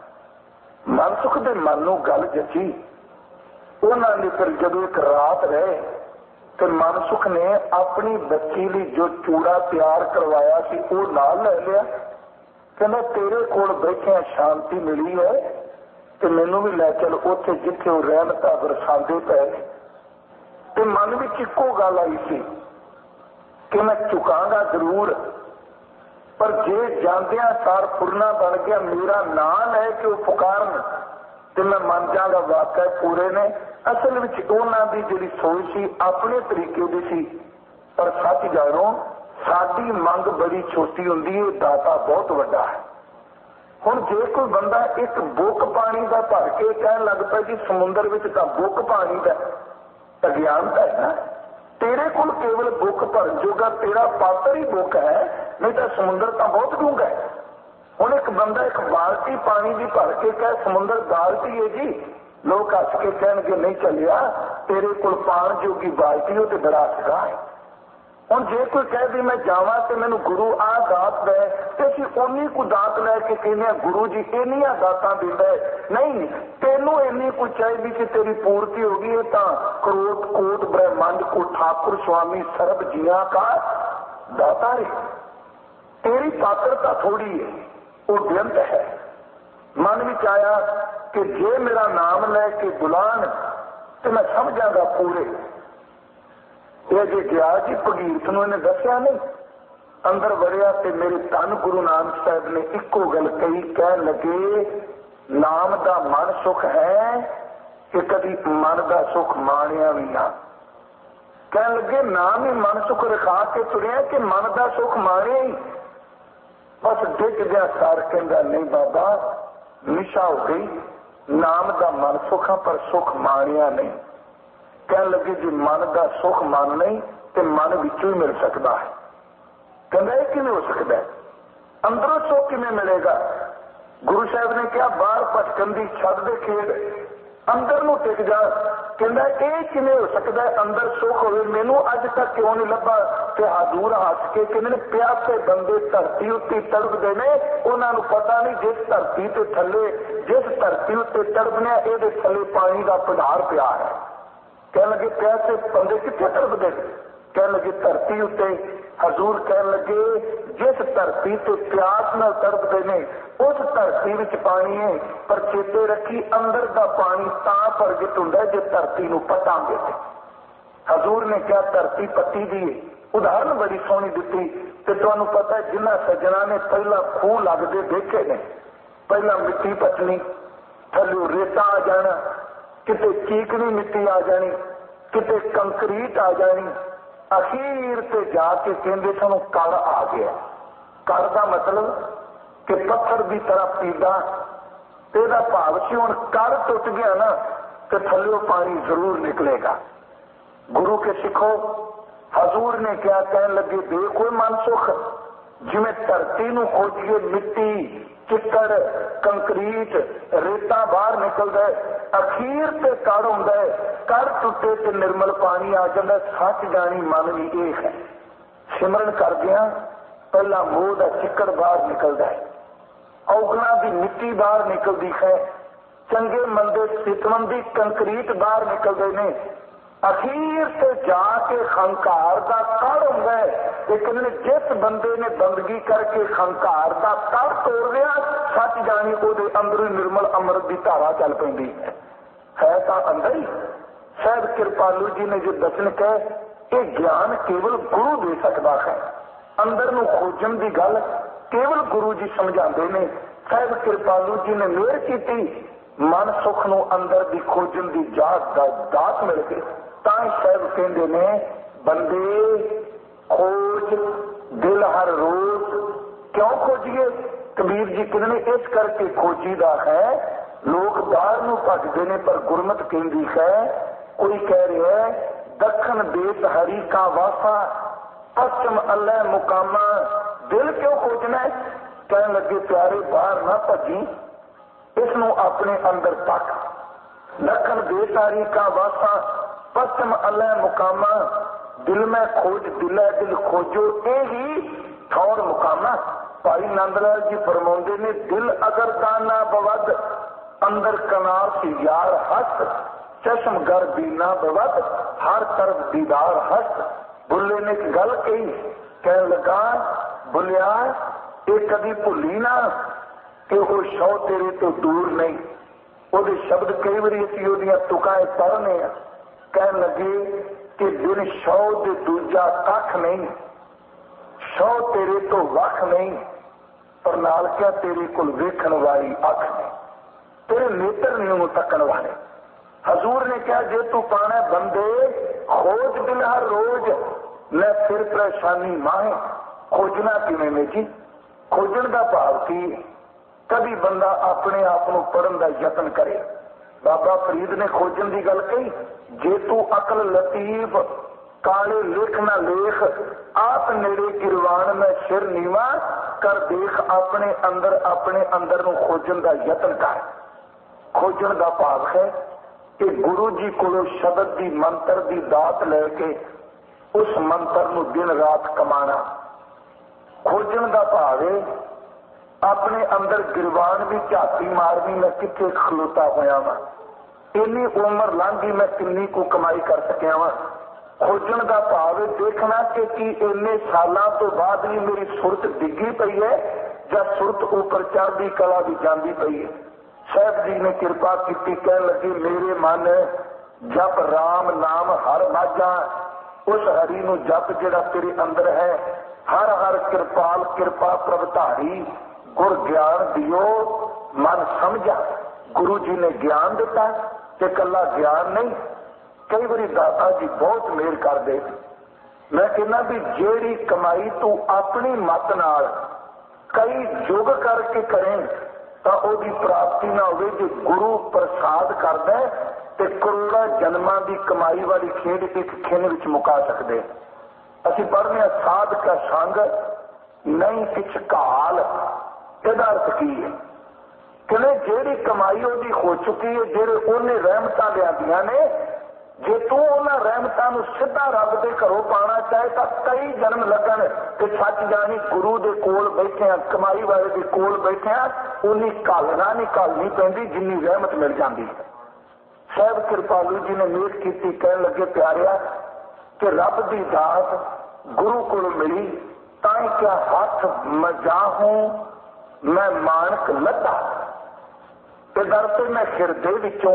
मनसुख के मन नूं गल जची। उन्होंने फिर जब एक रात रहे तो मनसुख ने अपनी बच्ची लिए जो चूड़ा तैयार करवाया सी वो नाल ले लिया। कहना तेरे कोल बैठे शांति मिली है तो मैनू भी लै चल उथे जिथे वो रहमतां बरसांदे पे ने। ते मन में इक्को गल आई सी कि मैं चुकांगा जरूर, पर जे जांदियां सार फुरना बन गया मेरा नाम है कि वो पुकारन तो मैं मन जागा वाकई पूरे ने। असल में उन्होंने जी सोच सी अपने तरीके की सी, पर सच जानो साडी मंग बड़ी छोटी होंदी है, दाता बहुत वड्डा है। हुण जे कोई बंदा एक बुक पानी का भर के कह लग पाए कि समुद्र में तो बुक पानी का अज्ञानता है ना। तेरे को केवल बुक भर जोगा तेरा पात्र ही बुक है, नहीं तो समुद्र तो बहुत डूंगा है। हुण एक बंदा एक बाल्टी पानी की भर के कह समुद्र बाल्टी है जी, लोग हस के कह नहीं चलिया तेरे को पान जोगी बाल्टी हो तो बड़ा सगा है। हुण जे कोई कह दी मैं जावा तो मैनू गुरु आ दात दे तो असीं उन्नी को दात लैके कहने गुरु जी इन्नियां दातां दिंदा है। नहीं, तेनू इन्नी कुछ चाहिए कि तेरी पूर्ति होगी है तो करोट कोट ब्रह्मांड को ठाकुर स्वामी सर्व जिया का दाता है। तेरी पात्रता थोड़ी है, वो बेअंत है। मन विच आया कि जे मेरा नाम लैके बुलान तो मैं समझागा पूरे। ये जे गया जी भगीरथ नूं इन्हें दसिया नहीं, अंदर वड़िया ते मेरे धन गुरु नानक साहब ने इक्को गल कही। कह लगे नाम दा मन सुख है कि कभी मन का सुख माणिया भी ना। कह लगे नाम ही मन सुख रखा के तुरिया कि मन का सुख माणिया ही। बस डिग गया सार कहता नहीं बाबा निशा हो गई, नाम का मन सुख है पर सुख माणिया नहीं। कह लगे जी मन का सुख मन नहीं तो मन विचों ही मिल सकता है। कहना यह किमें हो सकता है? अंदरों सुख किमें मिलेगा? गुरु साहब ने क्या बाहर भटकन की छड़ दे खेड, अंदर नूं टिक जा। कहना यह किमें हो सकता है अंदर सुख हो? मैनू अज तक क्यों नहीं लभा? ते हजूर हस के कहने प्यासे बंदे धरती उत्ते तड़पते ने, उन्होंने पता नहीं जिस धरती के थले जिस धरती उत्ते तड़पने ये थले पानी का भंडार पिया है। कह लगे प्यासे बंदे कितने तड़पते? कह लगे धरती उत्ते। हजूर कह लगे जिस धरती से प्यास न तड़पते ने उस धरती विच पानी है, पर चेते रखी अंदर का पानी तां प्रगट हुंदा है जे धरती नूं पटांगे। हजूर ने क्या धरती पट्टी दी उदाहरण बड़ी सोहनी दिती। ते तुहानूं पता है जिन्हां सज्जणा ने पहला खूह लगदे देखे ने, पहला मिट्टी पटनी, थल्लों रेता आ जाना, किते चीकनी मिट्टी आ जानी, किते कंकरीट आ जानी, अखीर ते जाके कहंदे सानूं कड़ आ गया। कड़ का मतलब कि पत्थर की तरह पीदा, तेरा भाव से हुण कड़ टुट गया ना तो थल्लों पानी जरूर निकलेगा। गुरु के सिखो हजूर ने क्या कहने लगे देखो मन सुख जिमें धरती नूं खोजिए मिट्टी चिक्कड़ कंकरीट रेता बाहर निकलता है, अखीर से कड़ हुंदा है, कड़ टुटे तो निर्मल पानी आ जाता। सच जानी मन भी एक है। सिमरन कर दिया पहला मोह का चिक्कड़ बाहर निकलता है, औगना की मिट्टी बाहर निकलती है, चंगे मंदे सितमंदी कंकरीट बाहर निकलते हैं, अखीर से जाके खंकार का कड़ होंगे। लेकिन जिस बंदे ने बंदगी करके खंकार का कड़ तोड़ दिया, सच जानी वो अंदर ही निर्मल अमृत की धारा चल पैंदी है तो अंदर ही। शायद कृपालू जी ने जो दसन कहे ये ज्ञान केवल गुरु दे सकता है। अंदर नूं खोजन की गल केवल गुरु जी समझाते ने। शायद कृपालू जी ने मेहर की मन सुख नूं अंदर की खोजन की जात दा दात मिल गई। तां शायद कहते ने बंदे खोज दिल हर रोज। क्यों खोजिए? कबीर जी कहने इस करके खोजीदा है। लोग बाहर नूं भजदे ने पर गुरमत कहती है। कोई कह रहा है दखन देश हरी का वासा, पश्चिम अल्लाह मुकामा। दिल क्यों खोजना है? कहने लगे प्यारे बाहर ना भजी, इसनों अपने अंदर तक। दखन देश हरी का वासा, पश्चिम अल्लाह मुकामा। दिल में खोज दिल है दिल खोजो, ये ही ठौर मुकामा। भाई नंदलाल जी फरमाते ने दिल अगर दाना बवद, अंदर कनार से यार हस्त। चश्म गर बीना बवद, हर तरफ दीदार हस्त। बुल्ले ने एक गल कही, कह लगा बुलिया ये कभी भुली ना कि वो शौ तेरे तो दूर नहीं। वो शब्द कई बार असी वो तुकाएं पढ़ने। कह लगे कि दिन शौ दे दूजा कख नहीं, शौ तेरे तो वख नहीं, पर नाल क्या तेरे को वेखण वाली अख नहीं, तेरे नेत्र नहीं तकन वाले। हजूर ने कहा जे तू पाना बंदे खोज दिल हर रोज, मैं फिर परेशानी माहे। खोजना किवें में जी? खोजन का भाव की कभी बंदा अपने आप को पढ़न का यत्न करे। बाबा फरीद ने खोजन की गल कही, जे तू अकल लतीफ काले लेख ना लेख, आप नेड़े गिरवान में सिर नीवा कर देख। अपने अंदर अपने अंदर नूं खोजन का यत्न कर। खोजन का भाव है कि गुरु जी को शब्द की मंत्र की दात लैके उस मंत्र नूं दिन रात कमाना। खोजन का भाव है अपने अंदर गिरवान भी झाती मारनी, मैं कितने खलोता होया वा, इन्नी उम्र लंघी मैं किन्नी को कमाई कर सकिया वा। खोजन का भाव है देखना कि की इन्ने सालों तो बाद भी मेरी सुरत डिगी पई है या सुरत ऊपर चढ़ती कला भी जाती पई है। साहब जी ने कृपा की, कह लगे मेरे मन जप राम नाम हर माझा। उस हरि नूं जप जिहड़ा तेरे अंदर है, हर हर कृपाल कृपा प्रभधारी। गुर ज्ञान दियो मन समझा। गुरु जी ने ज्ञान दिता कि कला ज्ञान नहीं। कई बार दाता जी बहुत मेहर कर दे। मैं कहना भी जेड़ी कमाई तू अपनी मत नाल कई जुग करके करें तो ओदी प्राप्ति ना होवे। जो गुरु प्रसाद करदा ते करोड़ा जन्मां की कमाई वाली खेड एक खिन विच मुका सकते। असी पढ़ने साध का संग नहीं किछ काल। ਇਹਦਾ अर्थ की है कि जेड़ी कमाई ओदी हो चुकी है, जेड़े उन्हें रहमतां लियांदियां ने, जे तू उन्हां रहमतां नूं सीधा रब दे घरों पाना चाहे तो कई जन्म लगन कि सच जानी गुरु दे कोल बैठे कमाई वाले दे कोल बैठे उन्नी घालना नहीं घालनी पैंदी जिन्नी रहमत मिल जाती है। साहब कृपालू जी ने मेहर की, कह लगे प्यारिया कि रब की दात गुरु को मिली ताई क्या हाथ मजाहूं मैं मानक लद्दा। दर से मैं हिरदे विचों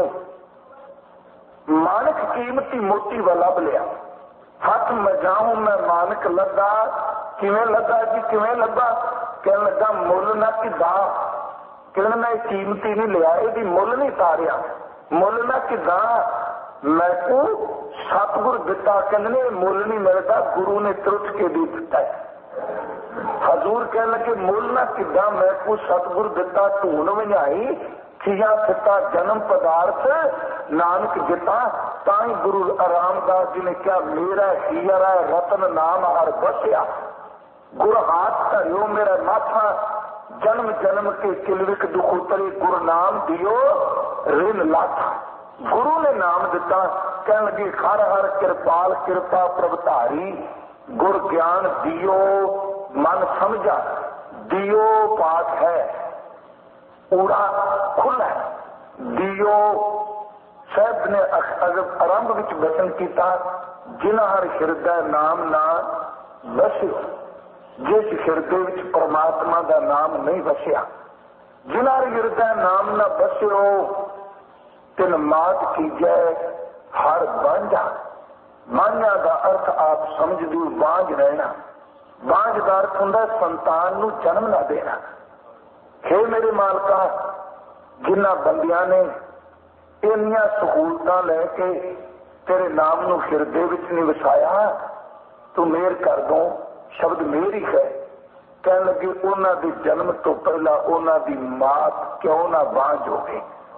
मानक कीमती मोती वाला लिया। हाथ मजाऊं मैं मानक लद्दा। किवें लद्दा जी किवें लद्दा? कहने लगा मुल ना किदा। कहने मैं कीमती नहीं लिया, यदि मुल नहीं तारिया। मुल ना किदा मैं को सतगुर दिता। कहने मुल नहीं मिलता, गुरु ने त्रुट के दे दिता है। हजूर कह लगे मुल ना किदा मैं को सतगुर दिता धून वजाई। खिया सिता जन्म पदार्थ नानक जिता। ताई गुरु रामदास जी ने क्या मेरा हीरा रतन नाम हर बसिया। गुर हाथ धरियो मेरा माथा जन्म जन्म के किलविक दुख उतरे। गुरु नाम दियो ऋण लाथा। गुरु ने नाम दिता। कह लगी हर हर कृपाल कृपा प्रभधारी। गुर ज्ञान दियो मन समझा। दियो पाठ है उड़ा खुला, दियो साहब ने आरंभ विच बचन किया, जिन्हां हर हिरदे नाम ना वसियो। जिस हिरदे विच परमात्मा का नाम नहीं वसिया, जिन्हां हर हिरदे नाम ना वसियो, तिन मात कीजै हर बांझा। बांझा का अर्थ आप समझ दो, बांझ रहना। बांझ का अर्थ हुंदा संतान नूं जन्म ना देना। हे मेरे मालका, जिन्हां बंदियां ने इन्नियां सहूलतां लैके तेरे नाम नूं हिरदे विच नहीं वसाया, तू मेहर कर दो। शब्द मेहर ही है। कहने लगे उन्हां दे जन्म तो पहला उन्हां दी मात क्यों ना बांझ हो गई।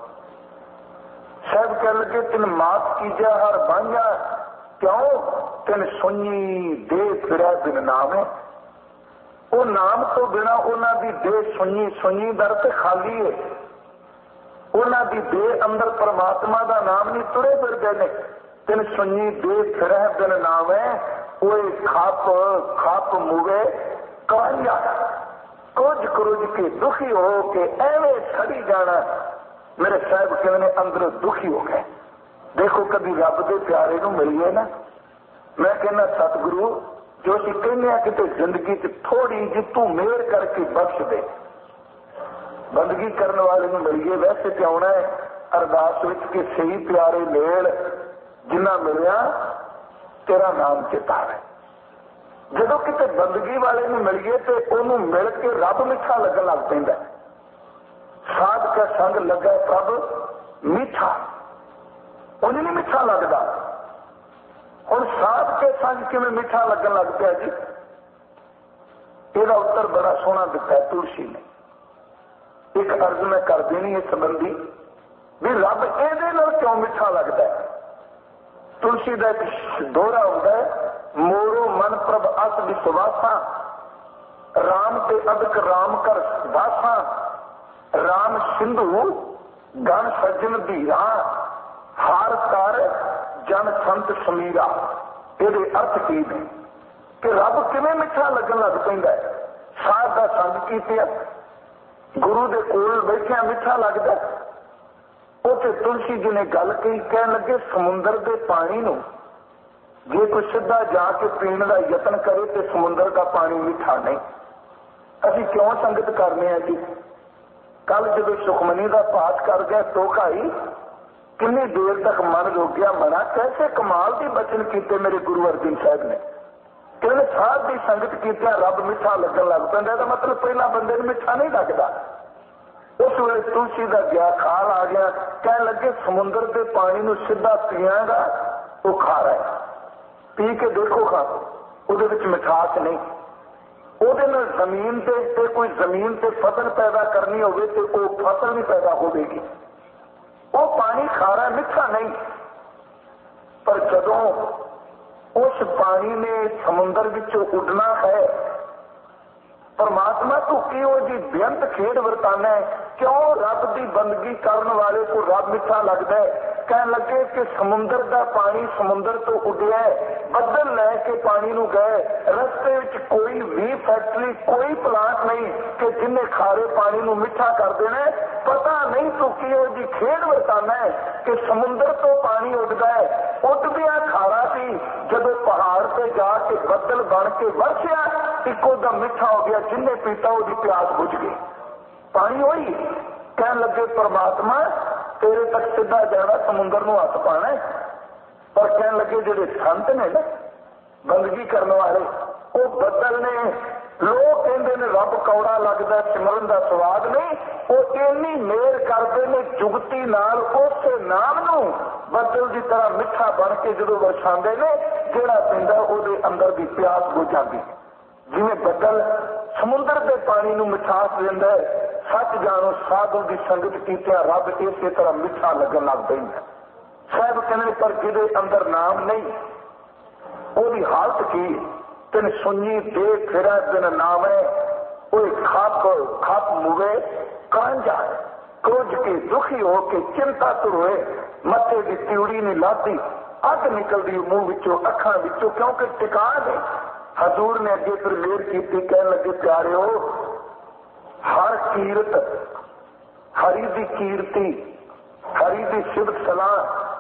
साहब कह लगे तिन मात कीजा हर बांझा, क्यों? तिन सुनी दे फिरा बिन नाम है। वो नाम तो बिना उन्हां दी देह सुनी, सुनी दर ते खाली है। उन्हां दी देह अंदर परमात्मा का नाम नहीं तुरे फिरदे ने। तिन सुनी दे फिरा बिन नाम है। वो खप खप मुवे कांझा, कुछ कुरुज के दुखी हो के एवं सड़ी जाना। मेरे साहब कहने अंदर दुखी हो गए। देखो कभी रब के प्यारे को मिलिए ना, मैं कहना सतगुरु जो असीं कहने कि जिंदगी च थोड़ी जी तू मेहर करके बख्श दे, बंदगी करने वाले को मिलिए। वैसे तो आना है अरदास विच कि सही प्यारे मेल जिन्ना मिलिया तेरा नाम चेतावे। जदों किते बंदगी वाले को मिलिए तो उन्होंने मिल के रब मिठा लगन लग पैंदा। साध का संग लगा प्रभ मीठा, उन्हें नहीं मीठा लगता। और साध के संग किवें मीठा लगन लग पिया जी? इसका उत्तर बड़ा सोहना दिता है तुलसी ने। एक अर्ज मैं कर देनी इस संबंधी भी रब ਇਹਦੇ ਨਾਲ क्यों मीठा लगता है। तुलसी का एक दोहरा होता है, मोरो मन प्रभ अस विश्वासा, राम ते अदक राम कर दासा, राम सिंधु गण सज्जन धीरा, हार कर जन संत समीरा। ये अर्थ की ने कि रब किवें मिठा लगन लग पैंदा है। साध का संग कीतिया, गुरु दे कोल बैठिया मिठा लगता। उसे तुलसी जी ने गल कही, कह लगे समुद्र के पानी नूं जे कोई सीधा जाके पीने का यत्न करे तो समुद्र का पानी मिठा नहीं। असीं क्यों संगत करने हैं जी? कल जो सुखमनी का पाठ कर गया टोकाई, कितनी देर तक मन रोकिया मना। कैसे कमाल की बचन किए मेरे गुरु अर्जन साहब ने। कहने साध की संगत कीतिया रब मिठा लगन लग पैंदा। तो मतलब पहला बंदे नूं मिठा नहीं लगता। उस वे तुलसी का गया खाल आ गया, कह लगे समुद्र के पानी नूं सीधा पीआंगा वो खारा है, पी के देखो खा उहदे विच मिठास नहीं। ਉਹਦੇ ਨਾਲ ਜ਼ਮੀਨ ਦੇ ਉੱਤੇ ਕੋਈ ਜ਼ਮੀਨ ਤੇ ਫਸਲ ਪੈਦਾ ਕਰਨੀ ਹੋਵੇ ਤੇ ਉਹ ਫਸਲ ਵੀ ਪੈਦਾ ਹੋਵੇਗੀ। ਉਹ ਪਾਣੀ ਖਾਰਾ ਮਿੱਠਾ ਨਹੀਂ, ਪਰ ਜਦੋਂ ਉਸ ਪਾਣੀ ਨੇ ਸਮੁੰਦਰ ਵਿੱਚੋਂ ਉੱਡਣਾ ਹੈ, परमात्मा तू की जी बेअंत खेड वरताना है। क्यों रब की बंदगी करने वाले को रब मिठा लगता है। कह लगे कि समुद्र का पानी समुद्र तो उड़िया है, बदल लैके पानी नूं गए, रस्ते विच कोई भी फैक्ट्री कोई प्लांट नहीं कि जिन्हें खारे पानी नूं मिठा कर देना। पता नहीं तू की जी खेड वरताना है कि समुद्र तो पानी उड़ता है, उड़ गया खारा सी, जदों पहाड़ से जाके बदल बन के वरसिया इको दम मिठा हो गया, जिन्हें पीता उसकी प्यास बुझ गई। पानी वही कह लगे परमात्मा तेरे तक सीधा जाना, समुद्र नूं हथ पाना है। पर कह लगे जेडे संत ने ना बंदगी करने वाले वो बदल ने, लोग कहते ने रब कौड़ा लगता, सिमरन का स्वाद नहीं। वो इन्नी मेहर करते ने जुगती नाल उस नाम नूं बदल की तरह मिठा बन के जो वरसांदे ने, जेड़ा पींदा उहदे अंदर की प्यास बुझ जाती। जिवें बदल समुद्र के पानी नूं मिठास देंदा है, सच जानो साधु की संगत कीतिया रब इसे तरह मिठा लगन लग पैंदा। साहब कहने पर जिहदे अंदर नाम नहीं, ओदी हालत की तिन सुनी दे फिरा बिन नाम है। ओए खप खप मुवे कांझा, क्रोध के दुखी हो के चिंता तुर होए, मथे की तिउड़ी नहीं लाती, अग निकलती मुंह विचों अखां विचों, क्योंकि टिका नहीं। हजूर ने अगे फिर मेहर की, कह लगे प्यारे हो हर कीरत हरि की कीर्ति, हरि की सिफत सलाह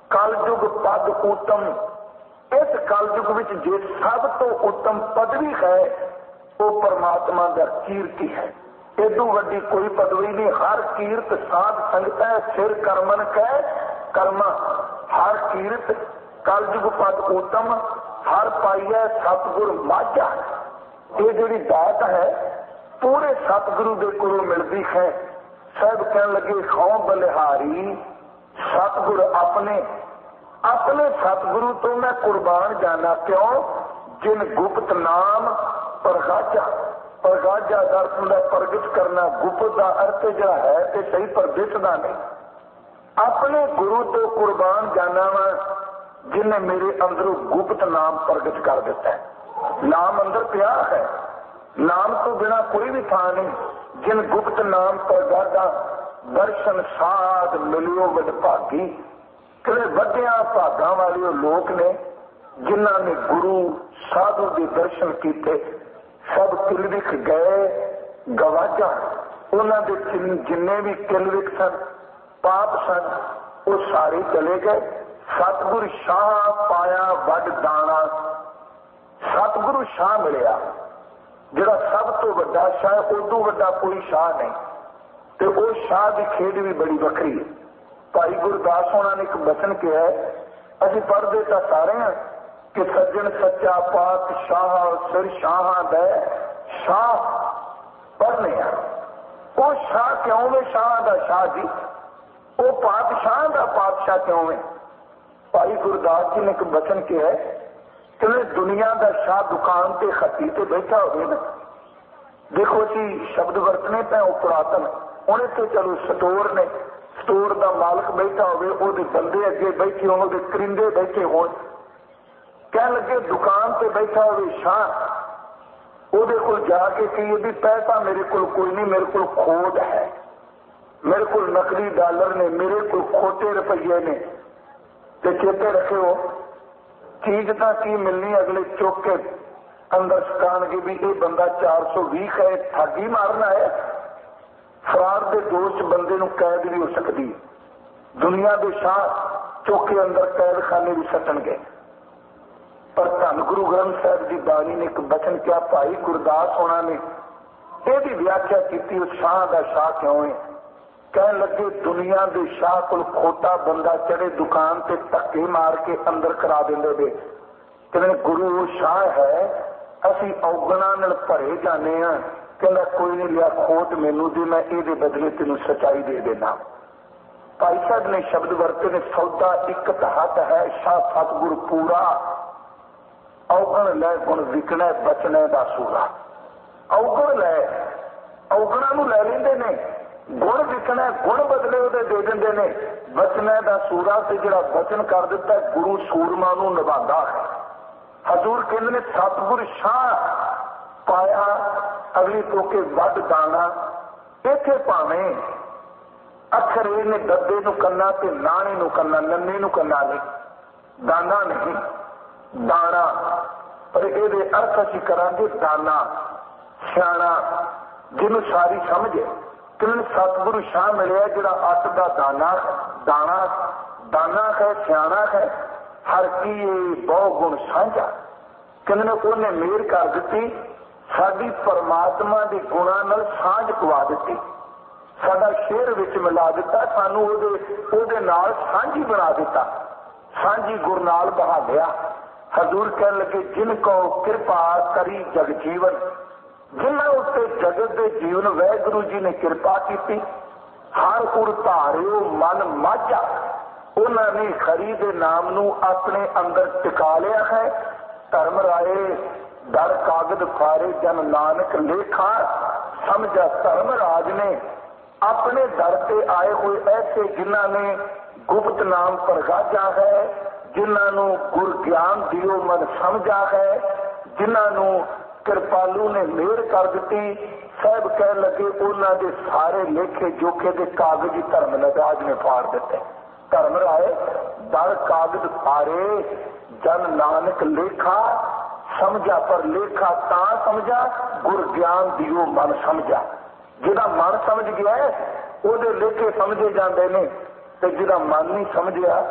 कलयुग पद उत्तम, इस कलयुग विच जे सब तो उत्तम पदवी है वो परमात्मा का कीर्ति है। इदू वड्डी कोई पदवी नहीं। हर कीर्त साध संगत है, सिर करमन कह कर्मा। हर कीर्त कलयुग पद उत्तम, हर पाई है सतगुर माझा। ये जी दात है पूरे सतगुरु के कोलों मिलती है। सब कह लगे खौ बलिहारी सतगुर अपने अपने सतगुरु तो मैं कुर्बान जाना। क्यों? जिन गुप्त नाम प्रगाजा। प्रगाजा का अर्थ होता प्रगट करना, गुप्त का अर्थ जो है तो सही पर दिसदा नहीं। अपने गुरु तो कुर्बान जाना वा जिन्हें मेरे अंदरों गुप्त नाम प्रगट कर दिता है। नाम अंदर पिया है, नाम तो बिना कोई भी था नहीं। जिन गुप्त नाम प्रगाजा दर्शन साध मिलियो वडभागी। कितने वड्डिया भागा वाले लोग ने जिन्हों ने गुरु साधु के दर्शन किए। सब किलविख गए गवाजा। उन्होंने जिन्ने भी किलविख सन पाप सन वो सारे चले गए। सतगुरु शाह पाया वड दाना। सतगुरु शाह मिलया जिहड़ा सब तो वड्डा शाह, उदू वड्डा कोई शाह नहीं। तो वो शाह की खेड भी बड़ी वखरी है। भाई गुरदास होना ने एक बचन किया है, अभी पढ़ते तो सारे हैं कि सज्जन सच्चा पातशाह सिर शाह दे शाह पढ़ने। वो शाह क्यों वे शाह दा शाह जी? वो पातशाह दा पातशाह क्यों है? भाई गुरदास जी ने एक बचन किया है कि दुनिया का शाह दुकान से खत्ती से बैठा हो। देखो जी शब्द वरतने पे वो पुरातन उन्हें तो चलो स्टोर ने, स्टोर का मालक बैठा हो, बंदे अगे बैठे हो, करिंदे बैठे हो। कह लगे दुकान से बैठा हो शाह, ਉਹਦੇ ਕੋਲ ਜਾ ਕੇ ਕਹੀਏ ਵੀ ਪੈਸਾ ਮੇਰੇ ਕੋਲ ਕੋਈ ਨਹੀਂ, ਮੇਰੇ ਕੋਲ ਖੋਟ ਹੈ, ਮੇਰੇ ਕੋਲ ਨਕਲੀ ਡਾਲਰ ਨੇ, ਮੇਰੇ ਕੋਲ ਖੋਟੇ ਰੁਪਈਏ ਨੇ। ਤੇ ਚੇਤੇ ਰੱਖਿਓ ਚੀਜ਼ ਤਾਂ ਕੀ ਮਿਲਣੀ, ਅਗਲੇ ਚੁੱਕ ਕੇ ਅੰਦਰ ਸਕਾਣਗੇ ਵੀ ਇਹ ਬੰਦਾ ਚਾਰ ਸੌ ਵੀਹ ਹੈ, ਠੱਗੀ ਮਾਰਨਾ ਹੈ। ਫਰਾਡ ਦੇ ਦੋਸ਼ ਬੰਦੇ ਨੂੰ ਕੈਦ ਵੀ ਹੋ ਸਕਦੀ। ਦੁਨੀਆ ਦੇ ਸ਼ਾਹ ਚੁੱਕ ਕੇ ਅੰਦਰ ਕੈਦਖਾਨੇ ਵੀ ਸੱਟਣਗੇ। पर धन गुरु ग्रंथ साहब की बाणी ने एक बचन किया, भाई गुरदास होना ने यह भी व्याख्या की उस शाह का शाह क्यों है। कह लगे दुनिया के शाह को खोटा बंदा चढ़े दुकान से धक्के मार के अंदर करा देंगे वे। कहने गुरु वो शाह है, असी औगणा नाल भरे जाने हैं। कहना कोई नहीं लिया खोट मैनू दी, मैं ये बदले तेन सच्चाई दे देना। भाई साहब ने शब्द वरते ने, सौदा एक हथ है शाह सतगुर पूरा। औगण लै गुण विकना बचने का सूरा। औगण लै औगणा नूं लै लेंदे ने, गुण विकना गुण बदले वो दे देंदे ने। बचने का सूरा से जिहड़ा बचन कर दिता गुरु सूरमा नूं निभांदा है। हजूर कहंदे ने सतगुर शाह पाया अगली टोके वड दाना। इत्थे भावें अखर ए ने दब्बे नूं कन्ना ते नाणे नूं कन्ना, नन्ने नूं कन्ना नहीं, दाना नहीं दाना। पर ये अर्थ असी करांगे दाना सियाणा, जिन्हों सारी समझे। किन सतगुरु शाह मिले जिहड़ा अट दा दाना दाना दाना है सियाणा है। हर की बहु गुण साझा। किन उन्हें मेहर कर दी, साडी परमात्मा के गुणों नाल सांझ पवा दी, साडा शेर विच मिला दिता, सानू उहदे नाल सांझी बना दिता, सांझी गुर नाल बहा लिया। हजूर कह लगे जिनको कृपा करी जग जीवन, जिन्होंने उत्ते जगत के जीवन वाहिगुरु जी ने कृपा की। हर उर धारियो मन माझा, उन्होंने खरी दे नाम नू अपने अंदर टिका लिया है। धर्म राए दर कागद फारे जन नानक लेखा समझा। धर्मराज ने अपने दर से आए हुए ऐसे जिन्होंने गुप्त नाम प्रगाजा है, जिन्होंने गुर ज्ञान दियो मन समझा है, जिन्होंने कृपालू ने मेहर कर दी। साहब कह लगे उन्होंने सारे लेखे जोखे के कागज धर्मराज ने फाड़ दिते। धर्म राय दर कागज फारे जन नानक लेखा समझा। पर लेखा ता समझा गुर ज्ञान दियो मन समझा। जिहदा मन समझ गया है वो लेखे समझे जाते हैं, तो जिहदा मन नहीं समझिया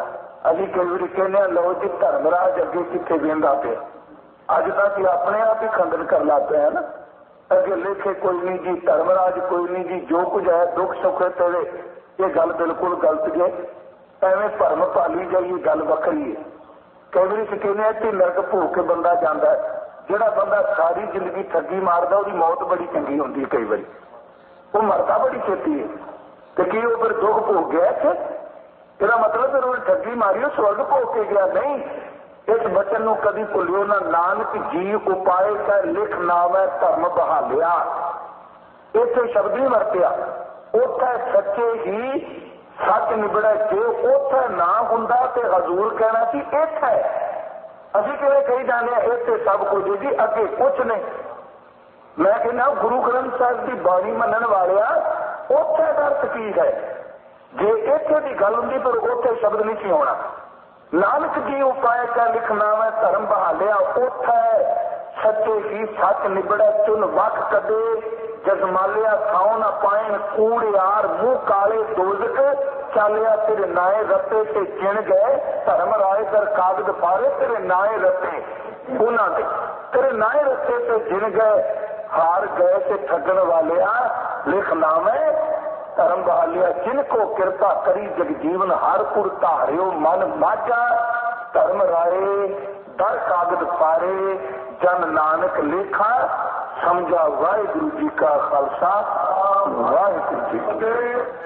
ਅਸੀਂ ਕਈ ਵਾਰੀ ਕਹਿੰਦੇ ਹਾਂ ਲਓ ਜੀ ਧਰਮਰਾਜ ਅੱਗੇ ਕਿੱਥੇ ਵੇਂਦਾ ਪਿਆ। ਅੱਜ ਤਾਂ ਅਸੀਂ ਆਪਣੇ ਆਪ ਹੀ ਖੰਡਨ ਕਰਨ ਲੱਗ ਪਏ ਨਾ। ਅੱਗੇ ਲੇਖੇ ਕੋਈ ਨਹੀਂ ਜੀ, ਧਰਮਰਾਜ ਕੋਈ ਨਹੀਂ ਜੀ, ਜੋ ਕੁਝ ਹੈ ਦੁੱਖ ਸੁੱਖ ਤੇਰੇ। ਇਹ ਗੱਲ ਬਿਲਕੁਲ ਗਲਤ ਜੇ। ਐਵੇਂ ਭਰਮ ਭਾਲੀ ਜਾਈਏ ਗੱਲ ਵੱਖਰੀ ਹੈ। ਕਈ ਵਾਰੀ ਅਸੀਂ ਕਹਿੰਦੇ ਹਾਂ ਕਿ ਨਰਕ ਭੋਗ ਕੇ ਬੰਦਾ ਜਾਂਦਾ ਹੈ। ਜਿਹੜਾ ਬੰਦਾ ਸਾਰੀ ਜ਼ਿੰਦਗੀ ਠੱਗੀ ਮਾਰਦਾ ਉਹਦੀ ਮੌਤ ਬੜੀ ਚੰਗੀ ਹੁੰਦੀ ਹੈ। ਕਈ ਵਾਰੀ ਉਹ ਮਰਦਾ ਬੜੀ ਛੇਤੀ ਹੈ ਤੇ ਕੀ ਉਹ ਫਿਰ ਦੁੱਖ ਭੋਗ ਗਿਆ ਇੱਥੇ? ਇਹਦਾ ਮਤਲਬ ਫਿਰ ਉਹਨੇ ਠੱਗੀ ਮਾਰੀ ਉਹ ਸਵਰਗ ਭੋਗ ਕੇ ਗਿਆ? ਨਹੀਂ। ਇਸ ਬਚਨ ਨੂੰ ਕਦੀ ਭੁੱਲਿਓ ਨਾ। ਨਾਨਕ ਜੀ ਉਪਾਏ ਕੈ ਲਿਖ ਨਾਮੈ ਧਰਮ ਬਹਾਲਿਆ। ਇੱਥੇ ਸ਼ਬਦ ਨਹੀਂ ਵਰਤਿਆ। ਉੱਥੇ ਸੱਚੇ ਹੀ ਸੱਚ ਨਿਬੜਿਆ। ਜੇ ਉੱਥੇ ਨਾ ਹੁੰਦਾ ਤੇ ਹਜ਼ੂਰ ਕਹਿਣਾ ਸੀ ਇੱਥੇ। ਅਸੀਂ ਕਿਵੇਂ ਕਹੀ ਜਾਂਦੇ ਹਾਂ ਇੱਥੇ ਸਭ ਕੁਝ ਜੀ, ਅੱਗੇ ਕੁਛ ਨਹੀਂ। ਮੈਂ ਕਹਿੰਦਾ ਗੁਰੂ ਗ੍ਰੰਥ ਸਾਹਿਬ ਦੀ ਬਾਣੀ ਮੰਨਣ ਵਾਲਿਆ ਉੱਥੇ ਦਾ ਅਰਥ ਕੀ ਹੈ? ਜੇ ਇੱਥੇ ਦੀ ਗੱਲ ਹੁੰਦੀ ਪਰ ਉੱਥੇ ਸ਼ਬਦ ਨਹੀਂ ਸੀ ਆਉਣਾ। ਨਾਨਕ ਜੀ ਉਪਾਏ ਕਾ ਲਿਖਣਾ ਮੈਂ ਧਰਮ ਬਹਾਲਿਆ। ਉੱਥੇ ਸੱਚੇ ਹੀ ਸੱਚ ਨਿਬੜਿਆ। ਚੁਨ ਵੱਖ ਕਦੇ ਜਜ਼ਮਾਲਿਆ। ਖਾਉ ਨਾ ਪਾਇਨ ਕੂੜਿਆਰ ਮੂੰਹ ਕਾਲੇ ਦੋਜ਼ਕ। ਚਾਲਿਆ ਤੇਰੇ ਨਾਏ ਰੱਤੇ ਤੇ ਜਿਣ ਗਏ। ਧਰਮ ਰਾਏ ਕਰ ਕਾਗਜ਼ ਫਾਰੇ ਤੇਰੇ ਨਾਏ ਰੱਤੇ। ਉਹਨਾਂ ਦੇ ਤੇਰੇ ਨਾਏ ਰੱਤੇ ਤੇ ਜਿਣ ਗਏ। ਹਾਰ ਗਏ ਤੇ ਠੱਗਣ ਵਾਲਿਆ ਲਿਖ ਨਾਮੈ ਧਰਮ ਬਹਾਲਿਆ। ਜਿਨ ਕੋ ਕਿਰਪਾ ਕਰੀ ਜਗਜੀਵਨ ਹਰ ਪੁਰ ਧਾਰਿਓ ਮਨ ਮਾਝਾ। ਧਰਮ ਰਾਏ ਦਰ ਕਾਗਜ਼ ਫਾਰੇ ਜਨ ਨਾਨਕ ਲੇਖਾ ਸਮਝਾ। ਵਾਹਿਗੁਰੂ ਜੀ ਕਾ ਖਾਲਸਾ ਵਾਹਿਗੁਰੂ ਜੀ ਕੀ ਫਤਿਹ।